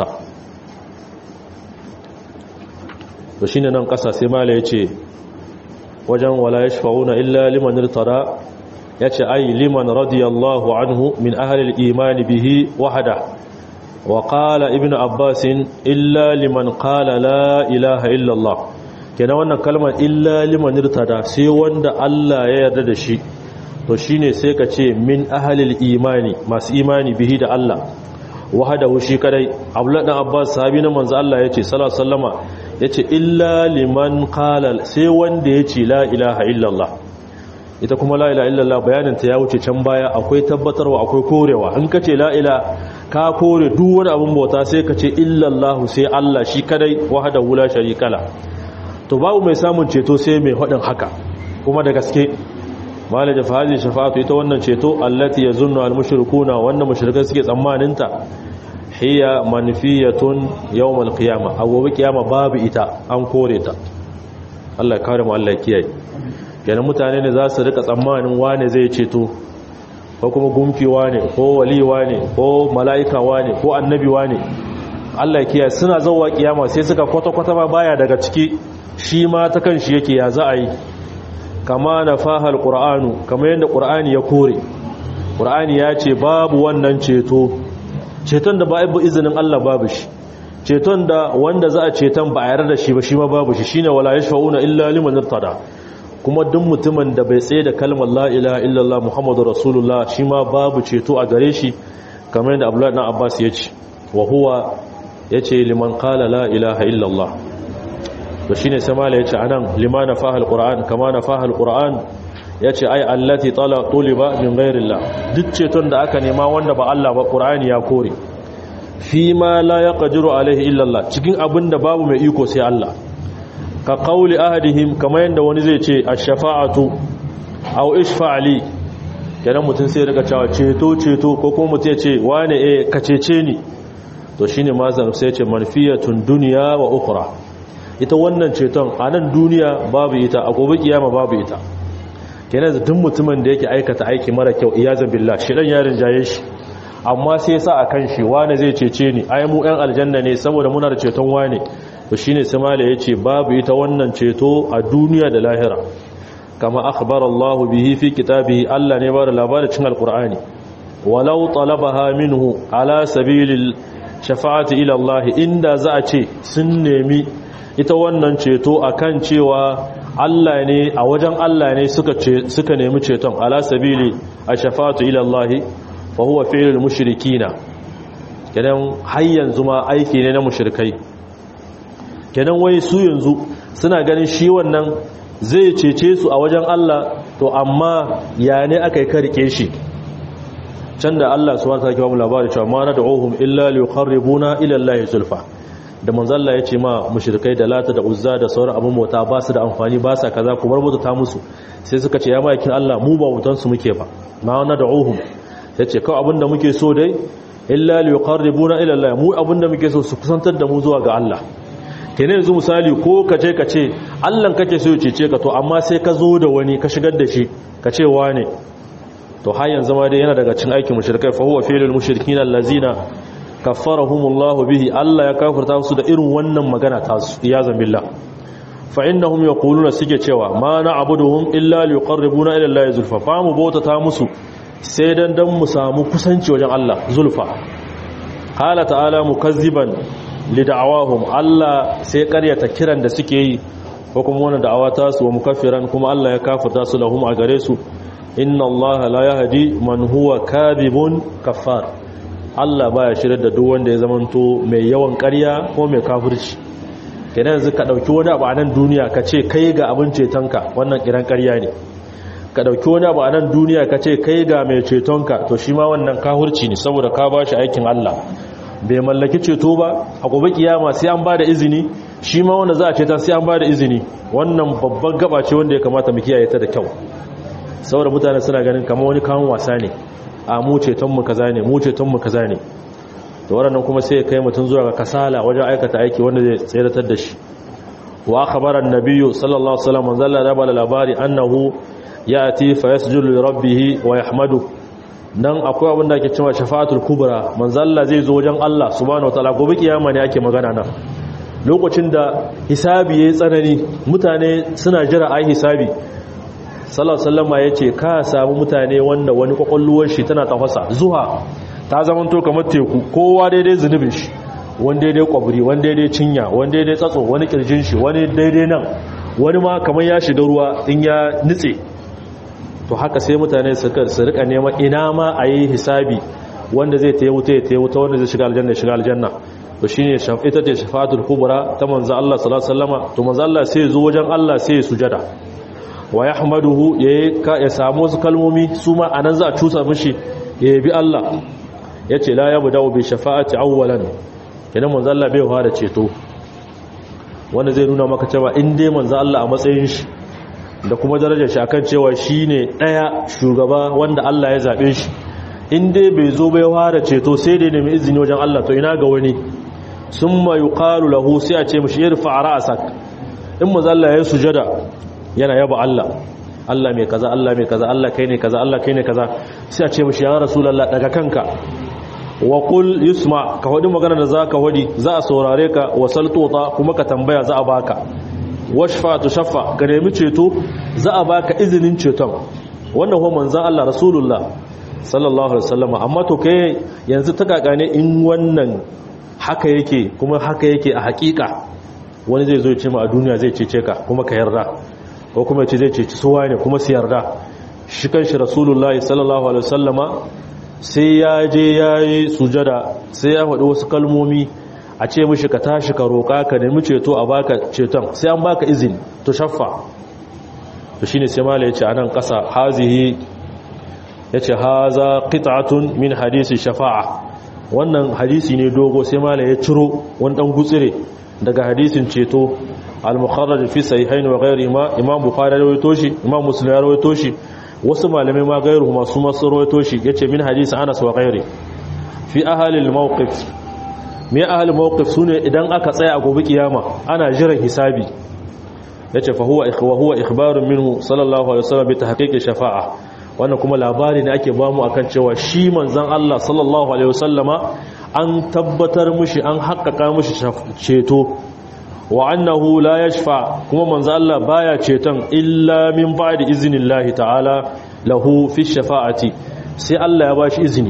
to shine nan kasa sai mala yace wajen wala yashfa'una illa liman irtada yace ai liman radiyallahu anhu min ahli al-iman bihi wahda wa qala ibn abbas illa liman qala la ilaha illa allah kenan wannan kalmar illa liman irtada sai wanda Allah ya yarda da shi to shine sai ka ce min ahli al-imani masu imani bihi da Allah wahdahu shi kadai abdullah dan abbas sahabi na manzo Allah yace sallallahu alaihi wasallama yace illa liman qala sai wanda yace la ilaha illa allah ita kuma la ilaha illallah bayaninta ya wuce can baya akwai tabbatarwa akwai korewa in kace la ilaha ka kore duk wani abun bauta sai kace illallah sai Allah shi kadai wahdahu la sharika la to babu mai samun ceto sai mai hadin haka kuma da gaske malaja fa hadhihi shafa'atu ita wannan ceto allati yazunnu al-mushrikuna wannan mushrikai suke tsammanin ta hiya manfiyatun yawm al-qiyamah a gobe kiyama babu ita an kore ta Allah ya kare mu Allah ya kiyaye kenan mutane ne za su rika tsammanin wane zai ceto ko kuma gumki wane ko wali wane ko mala'ika wane ko annabi wane Allah ya kiyaye suna zuwa kiyama sai suka kwata-kwata ma baya daga ciki shi ma ta kanshi yake ya za a yi kama na fahal ƙura'anu kama yadda ƙura'ani ya kore ƙura'ani ya ce babu wannan ceton da ba a izinin Allah babu shi ceton da wanda za a ceton ba a yarda da shi ba shi ma babu shi shine wala yashfa'una illa liman irtada kuma duk mutumin da bai tsaye da kalmar la ilaha illallah muhammadu rasulullah shi ma babu ceto a gare shi kamar yadda Abdullahi ibn Abbas ya ce wa huwa yace liman qala la ilaha illallah to shine sai mala yace anan limana fahal qur'an kama na fahal qur'an yace ai allati tuliba min ghairillah duk ceton da aka nema wanda ba Allah ba qur'ani ya kore fi ma la yaqdiru alaihi illa Allah cikin abinda babu mai iko sai Allah ka qauli ahadihim kama yanda wani zai ce ash-shafa'atu aw ishfa'li kenan mutun sai daga cewa ceto ko kuma mutun ya ce wane ka cece ni to shine mazan sai ya ce manfiyatun dunya wa ukhra ita wannan ceton a nan duniya babu ita a gobe kiyama babu ita kenan da duk mutumin da yake aikata aiki mara kyau iyazan billah shedan ya rinjaye shi amma sai sa akan shi wane zai cece ni ai mu ɗan aljanna ne saboda muna da ceton wane to shine sai mala yace babu ita wannan ceto a duniya da lahira kama akhbara Allah bihi fi kitabihi Allah ne ba da labarin cikin alqur'ani walau talabaha minhu ala sabilil shafa'ati ila Allah inda za a ce sun nemi ita wannan ceto akan cewa Allah ne a wajen Allah ne suka nemi ceton ala sabili ashafatu ila Allah fa huwa fi'lul mushrikina kenan har yanzu ma aiki ne na mushrikai kenan wai su yanzu suna ganin shi wannan zai cece su a wajen Allah to amma ya ne aka yi karike shi can da Allah subhanahu wa ta'ala ya ba mu labari cewa ma nad'uhum illa liqarribuna ila Allah zulfa da manzalla ya ce ma mushrikai da lata da uzza da sauran abin mota ba su da amfani ba sa kaza ku bar mu ta musu sai suka ce ya ma'aikin Allah mu ba mutan su muke ba ma wana da'uhum yace kawai abinda muke so dai illa li yuqarribuna ila Allah mu abinda muke so su kusantar da mu zuwa ga Allah kenan yanzu misali ko kace Allah kake so ya cece ka to amma sai ka zo da wani ka shigar da shi ka ce wane to har yanzu ma dai yana daga cikin aikin mushrikai fa huwa fi'lul mushrikina allazina kaffarahumullahu bihi Allah ya kafirta su da irin wannan magana ta su iyazan billah fa innahum yaquluna suke cewa ma na'buduhum illa liqarribuna ila Allah zulfa fa mu bauta ta musu sai dan mu samu kusanci wajen Allah zulfa qala ta'ala mukazziban lid'awahum Allah sai ƙaryata kiran da suke yi ko kuma wannan da'awa ta su wa mukaffiran kuma Allah ya kafirta su lahum a gare su inna Allah la yahdi man huwa kadhibun kaffar Allah baya shirar da duk wanda ya zamanto mai yawan ƙarya ko mai kafirci kenan yanzu ka dauki wani abu a nan duniya ka ce kai ga abin cetonka wannan kiran ƙarya ne ka dauki wani abu a nan duniya ka ce kai ga mai cetonka to shi ma wannan kafirci ne saboda ka bashi aikin Allah bai mallaki ceto ba a gobe kiyama sai an bada izini shi ma wanda za a ceta sai an bada izini wannan babban gaba ce wanda ya kamata mu kiyaye ta da kyau saboda mutane suna ganin kamar wani kawon wasa ne a mu cetonmu kaza ne mu cetonmu kaza ne to wannan kuma sai ya kai mutun zuwa ga kasala wajen aikata aiki wanda zai tsiratar da shi wa akhbara an-nabiy sallallahu alaihi wasallam zalla da bala labari annahu yati fa yasjudu li rabbih wa yahmadu dan akwai abin da ake cewa shafa'atul kubra manzo Allah zai zo wajen Allah subhanahu wataala gobe kiyama ne ake magana nan lokacin da hisabi yayi tsanani mutane suna jira ai hisabi sallallahu alaihi wasallam yace ka samu mutane wanda wani kwakwalluwar shi tana tafasa zuha ta zamanto kamar teku kowa daidai zunubin shi wani daidai kwabri wani daidai cinya wani daidai tsatso wani kirjin shi wani daidai nan wani ma kamar ya shiga ruwa in ya nitse to haka sai mutane su rika neman ina ma a yi hisabi wanda zai taya wuta ya taya wuta wanda zai shiga aljanna to shine ita ce shafa'atul kubra ta manzo Allah sallallahu alaihi wasallam to manzo Allah sai ya zo wajen Allah sai ya sujada wa yahmaduhu ya samu wasu kalmomi su ma anan za a cusa mishi ya yabi Allah yace la yabda'u bi shafa'ati awwalan kenan manzo Allah bai fara ceto wanda zai nuna maka cewa in dai manzo Allah a matsayin shi da kuma darajar shi akan cewa shine daya shugaba wanda Allah ya zabe shi in dai bai zo bai fara ceto sai dai nemi izini wajen Allah to ina ga wani summa yuqalu lahu sai a ce mishi irfa ra'sak in manzo Allah ya sujada yana yaba Allah Allah mai kaza Allah mai kaza Allah kai ne kaza Allah kai ne kaza sai a ce mishi ya rasulullah daga kanka wa qul yusma ka hodi magana da zaka hodi za a saurare ka wa saltuta kuma ka tambaya za a baka washfa tushaffa ka nemi ceto za a baka izinin ceton wannan ho manzon Allah rasulullah sallallahu alaihi wasallam amma to kai yanzu ta kakane in wannan haka yake kuma haka yake a hakika wani zai zo ya ce ma a duniya zai cece ka kuma ka yarda ko kuma ya ce zai ceci suwa ne kuma su yarda shi kanshi rasulullah sallallahu alaihi wasallama sai ya je ya yi sujada sai ya faɗi wasu kalmomi a ce mishi ka tashi ka roƙa ka nemi ceto a baka ceton sai an baka izini to shaffa to shine sai mala yace anan ƙasa hazihi yace haza qit'atun min hadisi shafa'a wannan hadisi ne dogo sai mala ya ciro wani dan gutsire daga hadisin ceto al-mukharraj fi sahihain wa ghayrihima imam bukhari rawaito shi imam muslim ya rawaito shi wasu malamai ma gairu masu rawaito shi yace min hadisi Anas wa ghairi fi ahli al-mawqif me ahli al-mawqif sune idan aka tsaya a gobe kiyama ana jiran hisabi yace fa huwa ikhbarun minhu sallallahu alaihi wasallam bi tahqiqi shafa'a wannan kuma labari ne ake bamu akan cewa shi manzon Allah sallallahu alaihi wasallama an tabbatar mushi an haƙƙaƙa mushi ceto wa annahu la yashfa kuma manzo Allah baya ceton illa min ba'di iznillahi ta'ala lahu fi shafa'ati sai Allah ya bashi izini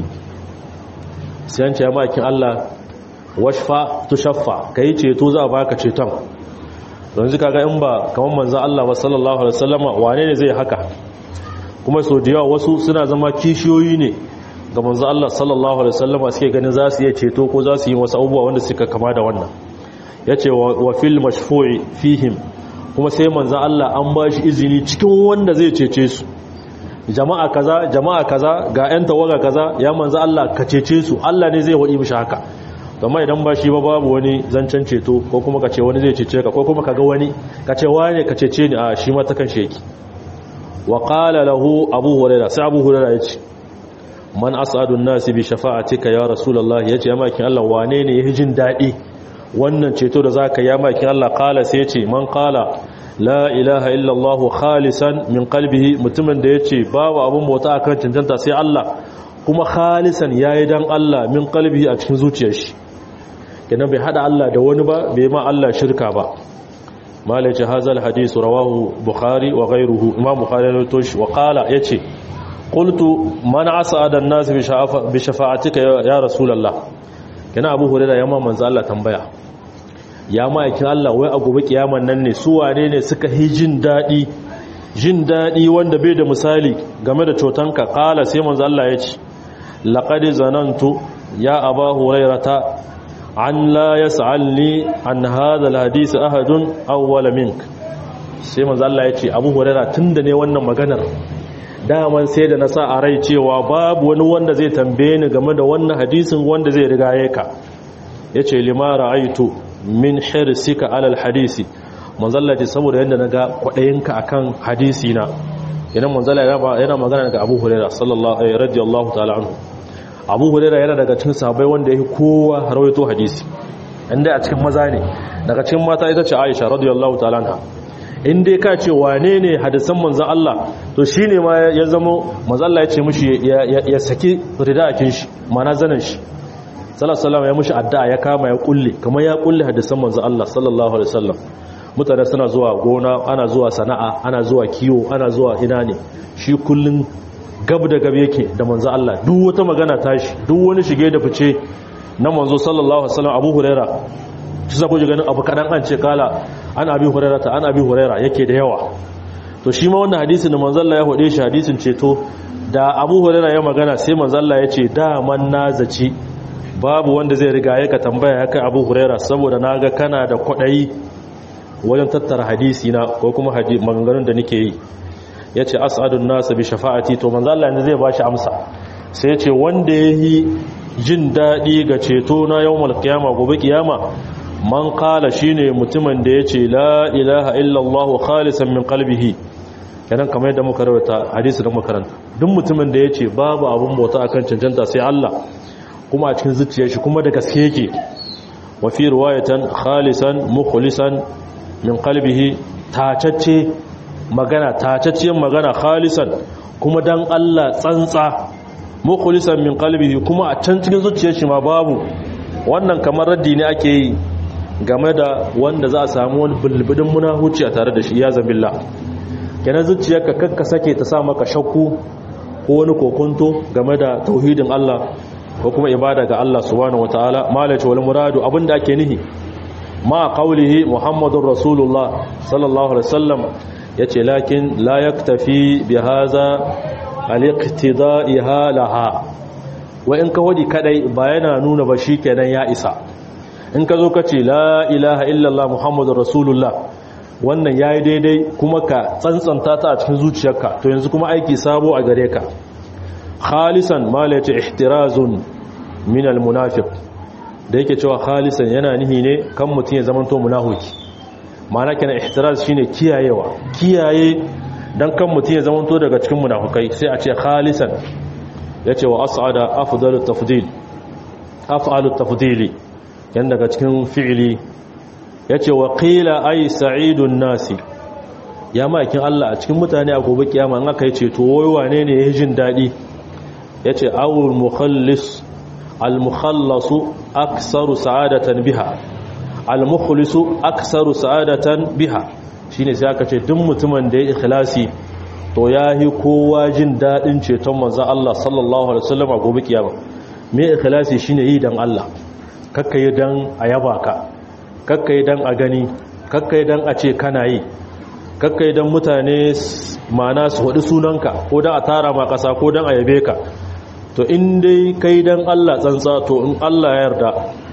sai an ce ya makin Allah washfa tushaffa kai ceto za a baka ceton yanzu kaga in ba kaman manzo Allah ba sallallahu alaihi wasallama wane ne zai haka kuma so da yawa wasu suna zama kishiyoyi ne ga manzo Allah sallallahu alaihi wasallama suke ganin za su iya ceto ko za su yi wasu abubuwa wanda suka kama da wannan yace wa fil mashfu'i fihim kuma sai manzon Allah an bashi izini cikin wanda zai cece su jama'a kaza ga ƴan tawaga kaza ya manzon Allah ka cece su Allah ne zai wadi mishi haka amma idan ba shi ba babu wani zancen ceto ko kuma kace wani zai cece ka ko kuma kaga wani kace wane ka cece ni a shi ma ta kan sheki wa qala lahu abu hurairah sai abu hurairah yace man as'adun nasi bi shafa'atika ya rasulullah yace ya makin Allah wane ne yafi jin dadi wannan ceto da zaka ya makin Allah kala sai yace man kala la ilaha illa Allah khalisan min qalbihi mutumin da yace babu abun bauta akan cancanta sai Allah kuma khalisan yayi dan Allah min qalbihi a cikin zuciyar shi kenan bai hada Allah da wani ba bai ma Allah shirka ba malai ce hazal hadith rawahu bukhari wa ghayruhu imam bukhari ne to shi wa qala yace qultu man as'ada an-nas bi shafa'atika ya rasulullah kana abu hurairah yamma manzo Allah tambaya ya ma'aikin Allah wai a gobe kiyaman nan ne su wane ne suka yi jin dadi wanda bai da misali game da cotanka kala sai manzo Allah ya ce laqad zanantu ya aba hurairata an la yas'alni an hadha alhadith ahadun awwala mink sai manzo Allah ya ce abu hurairah tunda ne wannan maganar daman sai da na sa a rai cewa babu wani wanda zai tambaye ni game da wannan hadisin wanda zai rigaye ka yace lima ra'aitu min hirsika alal hadisi manzalla ce saboda yanda naga kwadayinka akan hadisi na idan manzalla yana magana daga Abu Hurairah sallallahu alaihi radiyallahu ta'ala anhu Abu Hurairah yana daga cikin sahabbai wanda yake kowa rawaito hadisi inda a cikin maza ne daga cikin mata ita ce Aisha radiyallahu ta'ala anha in dai ka ce wane ne hadisan manzon Allah to shine ma ya zama manzon Allah ya ce mishi ya saki rida'akin shi mana zanan shi sallallahu ya mushi addu'a ya kama ya kulle kamar ya kulle hadisan manzon Allah sallallahu alaihi wasallam mutane suna zuwa gona ana zuwa sana'a ana zuwa kiwo ana zuwa ina ne shi kullun gab da gab yake da manzon Allah duk wata magana tashi duk wani shige da fice na manzo sallallahu alaihi wasallam Abu Huraira shi za ku ji ganin abu kadan an ce kala an Abi Huraira ta an Abi Huraira yake da yawa to shi ma wannan hadisin da manzon Allah ya hode shi hadisin ceto da Abu Huraira ya magana sai manzon Allah ya ce da man nazaci babu wanda zai riga ya ka tambaya ya kai Abu Huraira saboda naga kana da kwadayi wajen tattara hadisi na ko kuma maganganun da nake yi yace as'adun nas bi shafa'ati to manzo Allah ne zai bashi amsa sai yace wanda yayi jin dadi ga ceto na yawmul qiyama gobe kiyama man qala shine mutumin da yace la ilaha illallah khalisan min qalbihi kenan kamar yadda muka rawaita hadisi da makaranta duk mutumin da yace babu abun bauta akan cancanta sai Allah kuma a cikin zuciyar shi kuma da gaske yake wa fi riwayatan khalisan mukhlisan min qalbihi tacacce magana khalisan kuma dan Allah tsantsa mukhlisan min qalbihi kuma a can cikin zuciyar shi ma babu wannan kamar raddi ne ake yi game da wanda za a samu wani bulbudin munahuci a tare da shi ya zambillah kenan zuciyarka kakka sake ta sa maka shakku ko wani kokonto game da tauhidin Allah ko kuma ibada ga Allah subhanahu wataala malaci wal muradu abinda ake nihi ma qawlihi muhammadur rasulullah sallallahu alaihi wasallam yace lakin la yaktafi bi hadha al-iqtida'iha laha wa in ka wadi kadai ba yana nuna ba shikenan ya isa in ka zo kace la ilaha illallah muhammadur rasulullah wannan yayi daidai kuma ka tsantsanta ta a cikin zuciyarka to yanzu kuma aiki sabo a gare ka khalisan malati ihtirazun min al-munafiq da yake cewa khalisan yana nihi ne kan mutun ya zamanto munafiki ma'ana kana ihtiraz shine kiyaye dan kan mutun ya zamanto daga cikin munafikai sai a ce khalisan yace wa as'ada afdalut tafdil af'alut tafdili yan daga cikin fi'ili yace wa qila ay sa'idun nasi ya makin Allah a cikin mutane a gobe kiyama an aka yace to wai wane ne ya jin dadi yace awul mukhallis al mukhallasu aktsaru sa'adatan biha al mukhlisu aktsaru sa'adatan biha shine sai aka ce duk mutumin da ya ikhlasi to yahi kowa jin dadin ceton manzo Allah sallallahu alaihi wasallam a gobe kiyama me ikhlasi shine yi dan Allah kakkai dan ayaba ka kakkai dan a gani kakkai dan a ce kana yi kakkai dan mutane mana su wadi sunanka ko dan a tara ma kasa ko dan a yabe ka to in dai kai dan Allah tsantsa to in Allah ya yarda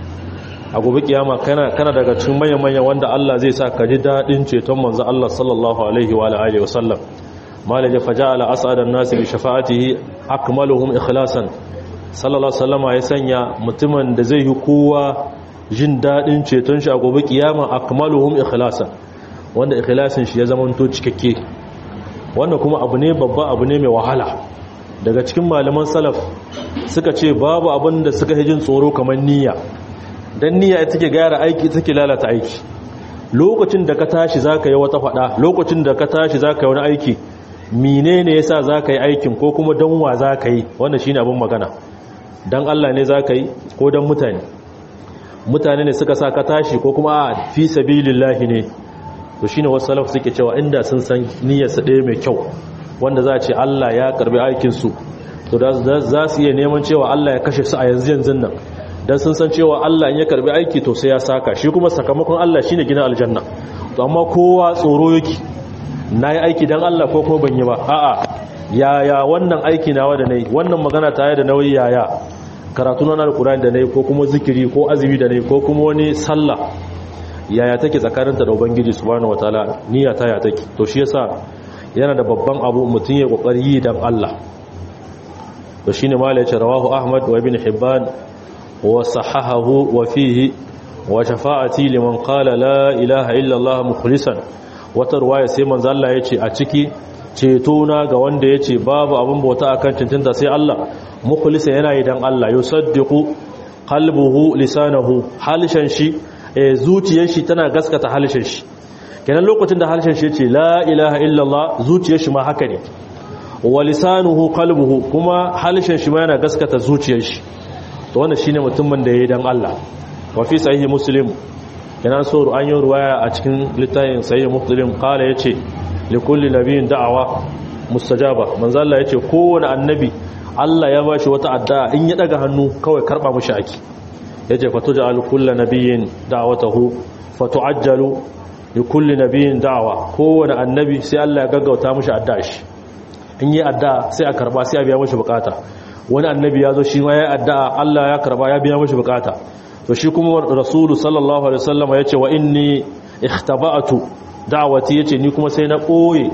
a gobe kiyama kana daga cikin manyan wanda Allah zai sa ka ji dadin ceton manzo Allah sallallahu alaihi wa alihi wasallam malaja faja'ala as'adan nasi bi shafa'atihi akmaluhum ikhlasan sallallahu alaihi wasallam ya sanya mutumin da zai yi kowa jin dadin ceton shi a gobe kiyama akmaluhum ikhlasan wanda ikhlasin shi ya zamanto cikakke wannan kuma abu ne babba abu ne mai wahala daga cikin malaman salaf suka ce babu abin da suka hijin tsoro kamar niyya dan niyya ita take gyara aiki take lalata aiki lokacin da ka tashi zaka yi wata fada lokacin da ka tashi zaka yi wani aiki menene yasa zaka yi aikin ko kuma dan wa zaka yi wannan shine abin magana dan Allah ne zaka yi ko dan mutane ne suka sa ka tashi ko kuma fi sabilillahi ne to shine wasu salaf suke cewa inda sun san niyyar su ɗaya mai kyau wanda za a ce Allah ya karbi aikin su to za su iya neman cewa Allah ya kashe su a yanzu nan dan sun san cewa Allah in ya karbi aiki to sai ya saka shi kuma sakamakon Allah shine gina aljanna to amma kowa tsoro yake nayi aiki dan Allah ko kuma ban yi ba a'a yaya wannan aiki nawa da nayi wannan magana ta yi da nauyi yaya karatu na alqur'ani da nayi ko kuma zikiri ko azumi da nayi ko kuma wani sallah yaya take tsakaninta da ubangiji subhanahu wataala niyya ta ya take to shi yasa yana da babban abu mutun ya kokari yi dan Allah to shine malai ya ce rawahu ahmad wa ibn hibban وصححه وفيه وشفاعتي لمن قال لا إله إلا الله مخلصا وترواية سيمن ذا الله يتي أتكي cetona ga wanda yace babu abin bauta akan cancanta sai Allah mukhlisa yana idan Allah yusaddiqu qalbuhu lisanuhu halishan shi zuciyar shi tana gaskata halishan shi kenan lokacin da halishan shi yace la ilaha illallah zuciyar shi ma haka ne wa lisanuhu qalbuhu kuma halishan shi ma yana gaskata zuciyar shi to wannan shine mutumin da yayi dan Allah wa fi sahih muslim yana so an yi ruwaya a cikin littafin sahih muslim kala yace li kulli nabiyyin da'awa mustajaba manzo Allah yace kowanne annabi Allah ya bashi wata addu'a in ya daga hannu kawai karba mushi aki yace fatuja'al kullu nabiyyin da'watahu fatu'ajjalu li kulli nabiyyin da'wa kowanne annabi sai Allah ya gaggauta mushi addu'a shi in yi addu'a sai a karba sai a biya mushi bukata wani annabi ya zo shi ma ya addu'a Allah ya karba ya biya mashi bukata to shi kuma rasulu sallallahu alaihi wasallam ya ce wa inni ikhtaba'tu da'wati yace ni kuma sai na koye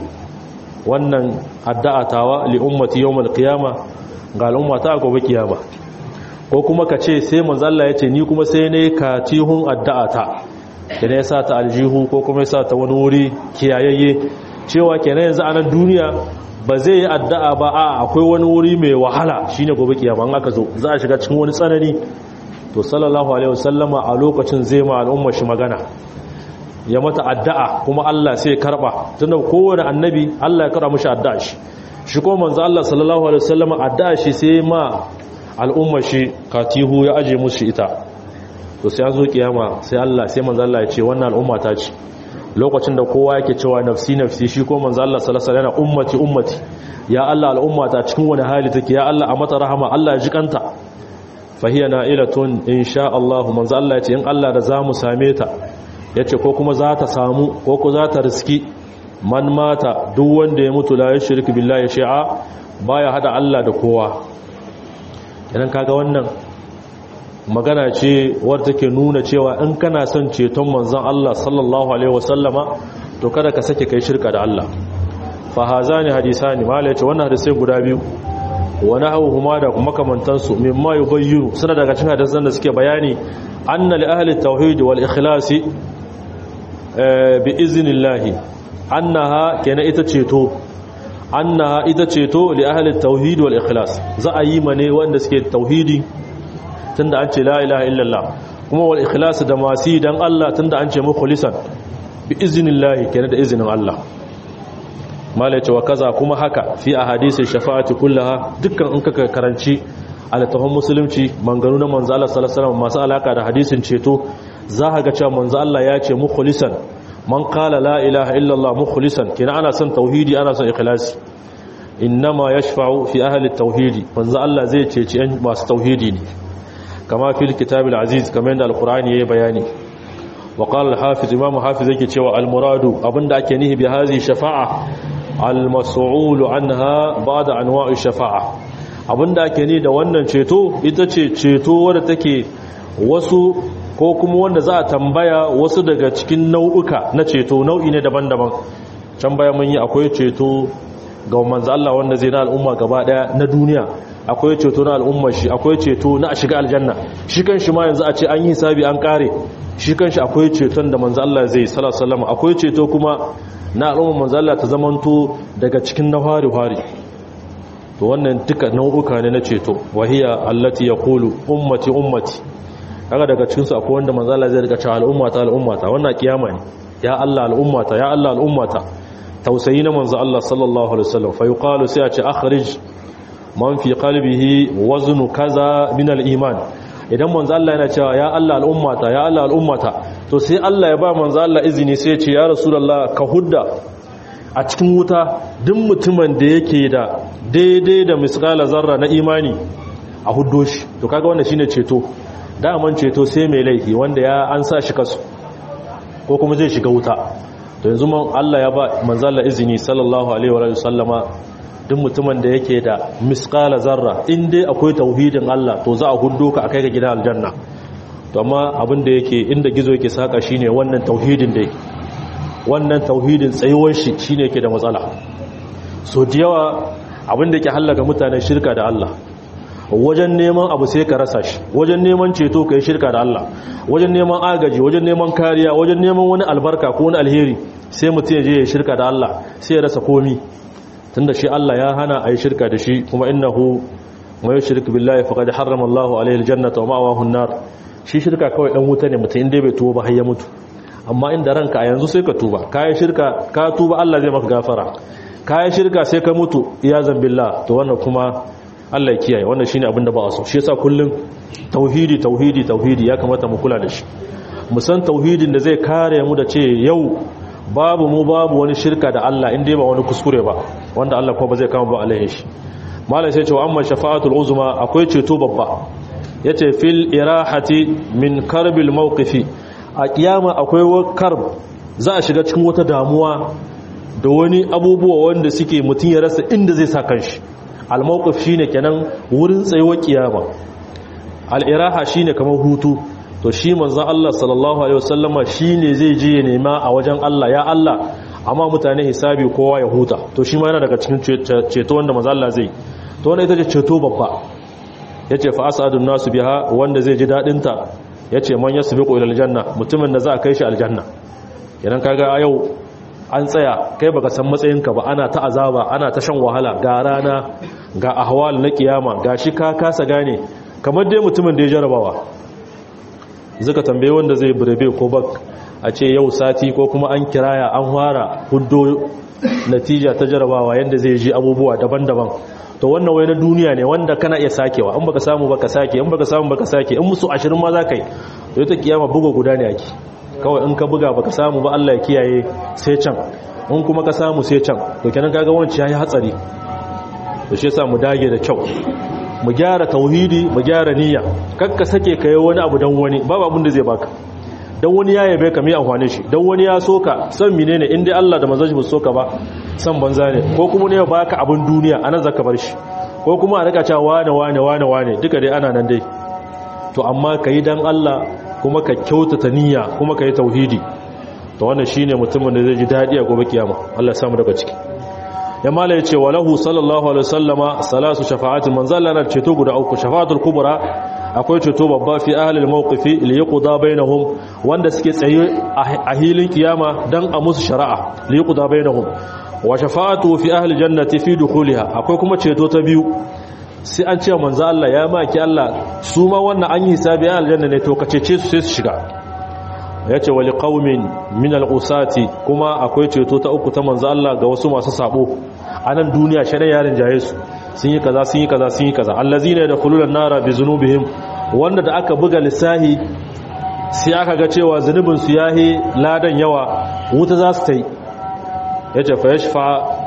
wannan addu'a tawa li ummati yawmal qiyama ga al'umma ta gobe kiyama ko kuma ka ce sai manzo Allah ya ce ni kuma sai ne katihun addu'ata kenan ya sa ta aljihu ko kuma ya sa ta wani wuri kiyayayye cewa kenan yanzu a nan duniya ba zai yi addu'a ba a akwai wani wuri mai wahala shine gobe kiyama an aka zo za a shiga cikin wani tsanani to sallallahu alaihi wasallama a lokacin zai ma al'umma shi magana ya mata addu'a kuma Allah sai ya karba tunda kowane annabi Allah ya karba mishi addu'a shi kuma manzo Allah sallallahu alaihi wasallama addu'a shi sai ma al'umma shi katihu ya aje musu ita to sai an zo kiyama sai Allah sai manzo Allah ya ce wannan al'umma ta ce lokacin da kowa yake cewa nafsi nafsi shi ko manzo Allah sallallahu alaihi wasallam ummati ummati ya Allah al'umma ta cikin wani hali take ya Allah a mata rahama Allah ya jikanta fahiya na'ilatun insha Allah manzo Allah ya ce in Allah da zamu same ta yace ko kuma za ta samu ko ko za ta riski man mata duk wanda ya mutu la yushriku billahi shay'a baya hada Allah da kowa idan kaga wannan magana ce wadda take nuna cewa in kana son ceton manzon Allah sallallahu alaihi wasallama to kada ka sake kai shirka da Allah fa hazani hadisani mala yace wannan hadisi guda biyu wa nahawhuma da makamantan su mimma yubayyin suna daga cikin hadisan da suke bayani anna li ahli at-tauhid wal ikhlas bi iznillah annaha kana ita ceto annaha ita ceto li ahli at-tauhid wal ikhlas za a yi mane wanda suke tauhidi tunda an ce la ilaha illallah kuma wal ikhlas da masu dan Allah tunda an ce mukhlisan bi iznillahi kenan da izinin Allah malace wa kaza kuma haka fi ahadisi shafa'ati kullaha dukkan in ka karanci al-tawhid musulunci manganu na manzo Allah sallallahu alaihi wasallam masu alaka da hadisin ceto za ka ga cewa manzo Allah ya ce mukhlisan man qala la ilaha illallah mukhlisan kenan ana son tauhidi ana son ikhlasi innama yashfa'u fi ahli at-tauhid manzo Allah zai ceci masu tauhidi ne kama fil kitabil aziz kamar yadda alqur'ani yayi bayani wa qala al-hafiz imam hafiz yake cewa al-muradu abinda ake nihi bi hazi shafa'a al-mas'ul anha ba'da anwa'i shafa'a abinda ake nihi da wannan ceto ita ce ceto wanda take wasu ko kuma wanda za a tambaya wasu daga cikin nau'uka na ceto nau'i ne daban-daban can baya mun yi akwai ceto ga manzo Allah wanda zai na al'umma gaba daya na duniya akwai ceto na al'ummar shi akwai ceto na a shiga aljanna shi kanshi ma yanzu a ce an yi hisabi an kare shi kanshi akwai ceton da manzo Allah zai sallallahu alaihi wasallam akwai ceto kuma na al'ummar manzo Allah ta zamanto daga cikin nahari to wannan duka nau'uka ne na ceto wahiya allati yaqulu ummati ummati kaga daga cikin su akwai wanda manzo Allah zai riga cewa al'ummata wannan kiyama ne ya Allah al'ummata ya Allah al'ummata tausayi na manzo Allah sallallahu alaihi wasallam fa yuqalu sai a ce akhrij man fi qalbihi waznu kaza min al-iman idan manzo Allah yana cewa ya Allah al'ummata ya Allah al'ummata to sai Allah ya ba manzo Allah izini sai ya ce ya rasulullah ka hudda a cikin wuta duk mutumin da yake da daidai da misqala zarra na imani a huddo shi to kaga wannan shine ceto daman ceto sai mai laifi wanda ya an sa shi kasu ko kuma zai shiga wuta to yanzu Allah ya ba manzo Allah izini sallallahu alaihi wa sallama duk mutumin da yake da misqala zarra in dai akwai tauhidin Allah to za a huddo ka akai ga gidan aljanna to amma abin da yake inda gizo yake saka shine wannan tauhidin da wannan tauhidin tsayuwar shi shine yake da matsala so da yawa abin da yake halaka mutane shirka da Allah wajen neman abu sai ka rasa shi wajen neman ceto kai shirka da Allah wajen neman agaji wajen neman kariya wajen neman wani albarka ko wani alheri sai mutum ya je ya shirka da Allah sai ya rasa komi tunda shi Allah ya hana ayi shirka da shi kuma innahu may yushrik billahi faqad harrama Allahu alayhi aljannata wa ma'wahu an-nar shi shirka kawai dan wuta ne mutum inda bai tuba ba har ya mutu amma inda ranka a yanzu sai ka tuba kai shirka ka tuba Allah zai maka gafara kai shirka sai ka mutu iyazan billah to wannan kuma Allah ya kiyaye wannan shine abin da ba a so shi yasa kullum tauhidi ya kamata mu kula da shi mu san tauhidin da zai kare mu da ce yau babu wani shirka da Allah in dai ba wani kuskure ba wanda Allah kuma ba zai kama ba alaihi shi malai sai ce wa amma shafa'atul uzma akwai ceto babba yace fil irahati min karbil mawqifi a kiyama akwai karb za a shiga cikin wata damuwa da wani abubuwa wanda suke mutun ya rasa inda zai sa kanshi al-mawqif shine kenan wurin tsayuwar kiyama al-iraha shine kamar hutu to shi manzon Allah sallallahu alaihi wasallama shine zai je ya nema a wajen Allah ya Allah amma mutane hisabi kowa ya huta to shi ma yana daga cikin ceto wanda manzon Allah zai to wannan ita ce ceto babba yace fa as'adun nasu biha wanda zai ji dadin ta yace man yasbiqu ila aljanna mutumin da za a kai shi aljanna idan kaga a yau an tsaya kai baka san matsayinka ba ana ta azaba ana ta shan wahala ga rana ga ahwal na kiyama gashi ka kasa gane kamar dai mutumin da ya jarabawa zaka tambaye wanda zai burebe ko bak a ce yau sati ko kuma an kiraya an fara huddo natija ta jarabawa yanda zai ji abubuwa daban-daban to wannan wai na duniya ne wanda kana iya sakewa in baka samu baka sake in baka samu baka sake in musu 20 ma za kai to ita kiyama buga guda ne ake kawai in ka buga baka samu ba Allah ya kiyaye sai can in kuma ka samu sai can to kenan kaga wancan yayi hatsari to shi yasa mu dage da kyau mu gyara tauhidi mu gyara niyya kakka sake kai wani abu dan wani babu abin da zai baka dan wani ya yabe ka mai amfane shi dan wani ya soka san menene in dai Allah da manzon shi ba soka ba san banza ne ko kuma ne ya baka abin duniya anan zaka bar shi ko kuma a rika cewa wane duka dai ana nan dai to amma kai dan Allah kuma ka kyautata niyya kuma ka yi tauhidi to wannan shine mutumin da zai ji dadi a gobe kiyama Allah ya samu daga ciki ya mala yace walahu sallallahu alaihi wasallama salasu shafa'atin manzalla na ceto guda uku shafa'atul kubra akwai ceto babba fi ahli al-mawqifi li yuqda bainahum wanda suke tsaye a hilin kiyama dan a musu shari'a li yuqda bainahum wa shafa'atu fi ahli jannati fi dukhuliha akwai kuma ceto ta biyu sai an ce manzo Allah ya maki Allah su ma wannan an yi hisabi a aljanna ne to kacece su sai su shiga yace wali qaumin min al-usati kuma akwai ceto ta uku ta manzo Allah ga wasu masu sabo anan duniya shari'a yarin jaye su sun yi kaza allazina yadkhuluna an-nara bi zunubihim wanda da aka buga lisahi sai aka ga cewa zunubin su yahi ladan yawa wuta za su tai yace fa yashfa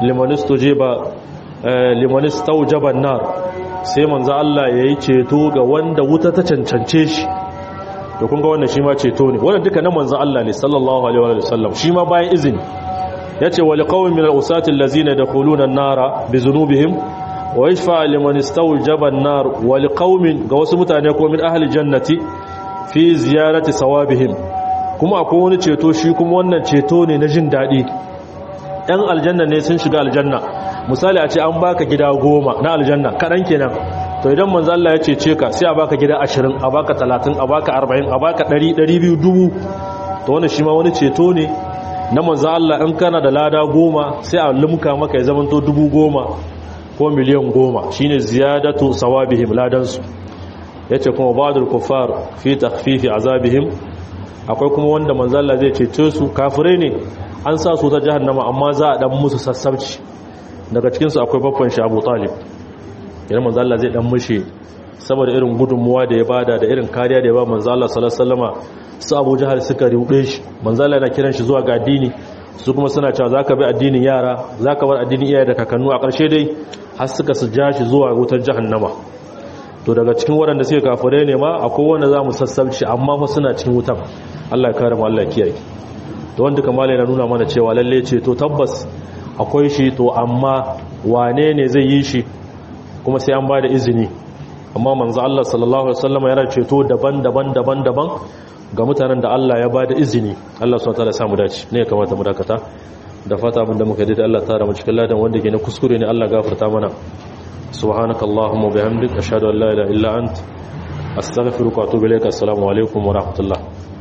liman istawjaba an-nar sai manzo Allah yayi ceto ga wanda wuta ta cancance shi to kun ga wannan shi ma ceto ne wannan duka na manzo Allah ne sallallahu alaihi wa sallam shi ma bayan izini yace wa liqawmin min al-usati allazina yadkhuluna an-nara bi dhunubihim wa yashfa liman istawjaba an-nar wa liqawmin ga wasu mutane ko min ahli jannati fi ziyarati sawabihim kuma akwai wani ceto shi kuma wannan ceto ne na jin dadi ɗan aljanna ne sun shiga aljanna misali a ce an baka gida 10 na aljanna kadan kenan to idan manzo Allah ya cece ka sai a baka gida 20 a baka 30 a baka 40 a baka 100 200 dubu to wannan shi ma wani ceto ne na manzo Allah in kana da lada 10 sai a lumka maka ya zamanto 10,000 ko miliyan 10 shine ziyadatu sawabihim ladan su yace kuma ba'dul kuffar fi takhfifi azabihim akwai kuma wanda manzo Allah zai cece su kafirai ne an sa su ta jahannama amma za a dan musu sassabci daga cikin su akwai babban shi Abu Talib idan manzo Allah zai dan mushi saboda irin gudunmuwa da ya bada da irin kariya da ya ba manzo Allah sallallahu alaihi wasallama su Abu Jahal suka rude shi manzo Allah yana kiran shi zuwa ga addini su kuma suna cewa zaka bi addinin yara zaka bar addinin iyaye da kakannu a ƙarshe dai har suka su ja shi zuwa wutar jahannama to daga cikin waɗanda suke kafirai ne ma akwai wanda za mu sassabci amma fa suna cikin wutan Allah ya kare mu Allah ya kiyaye to wanda kamar yana nuna mana cewa lalle ce to tabbas akwai shi to amma wane ne zai yi shi kuma sai an ba da izini amma manzo Allah sallallahu alaihi wasallam yana ceto daban-daban ga mutanen da Allah ya ba da izini Allah subhanahu wataala ya samu dace ne ya kamata mu dakata da fata abin da muka daidai Allah ta rama cikin ladan wanda ke na kuskure ne Allah gafarta mana subhanakallahumma wa bihamdika ashhadu an la ilaha illa anta astaghfiruka wa atubu ilaik assalamu alaikum wa rahmatullah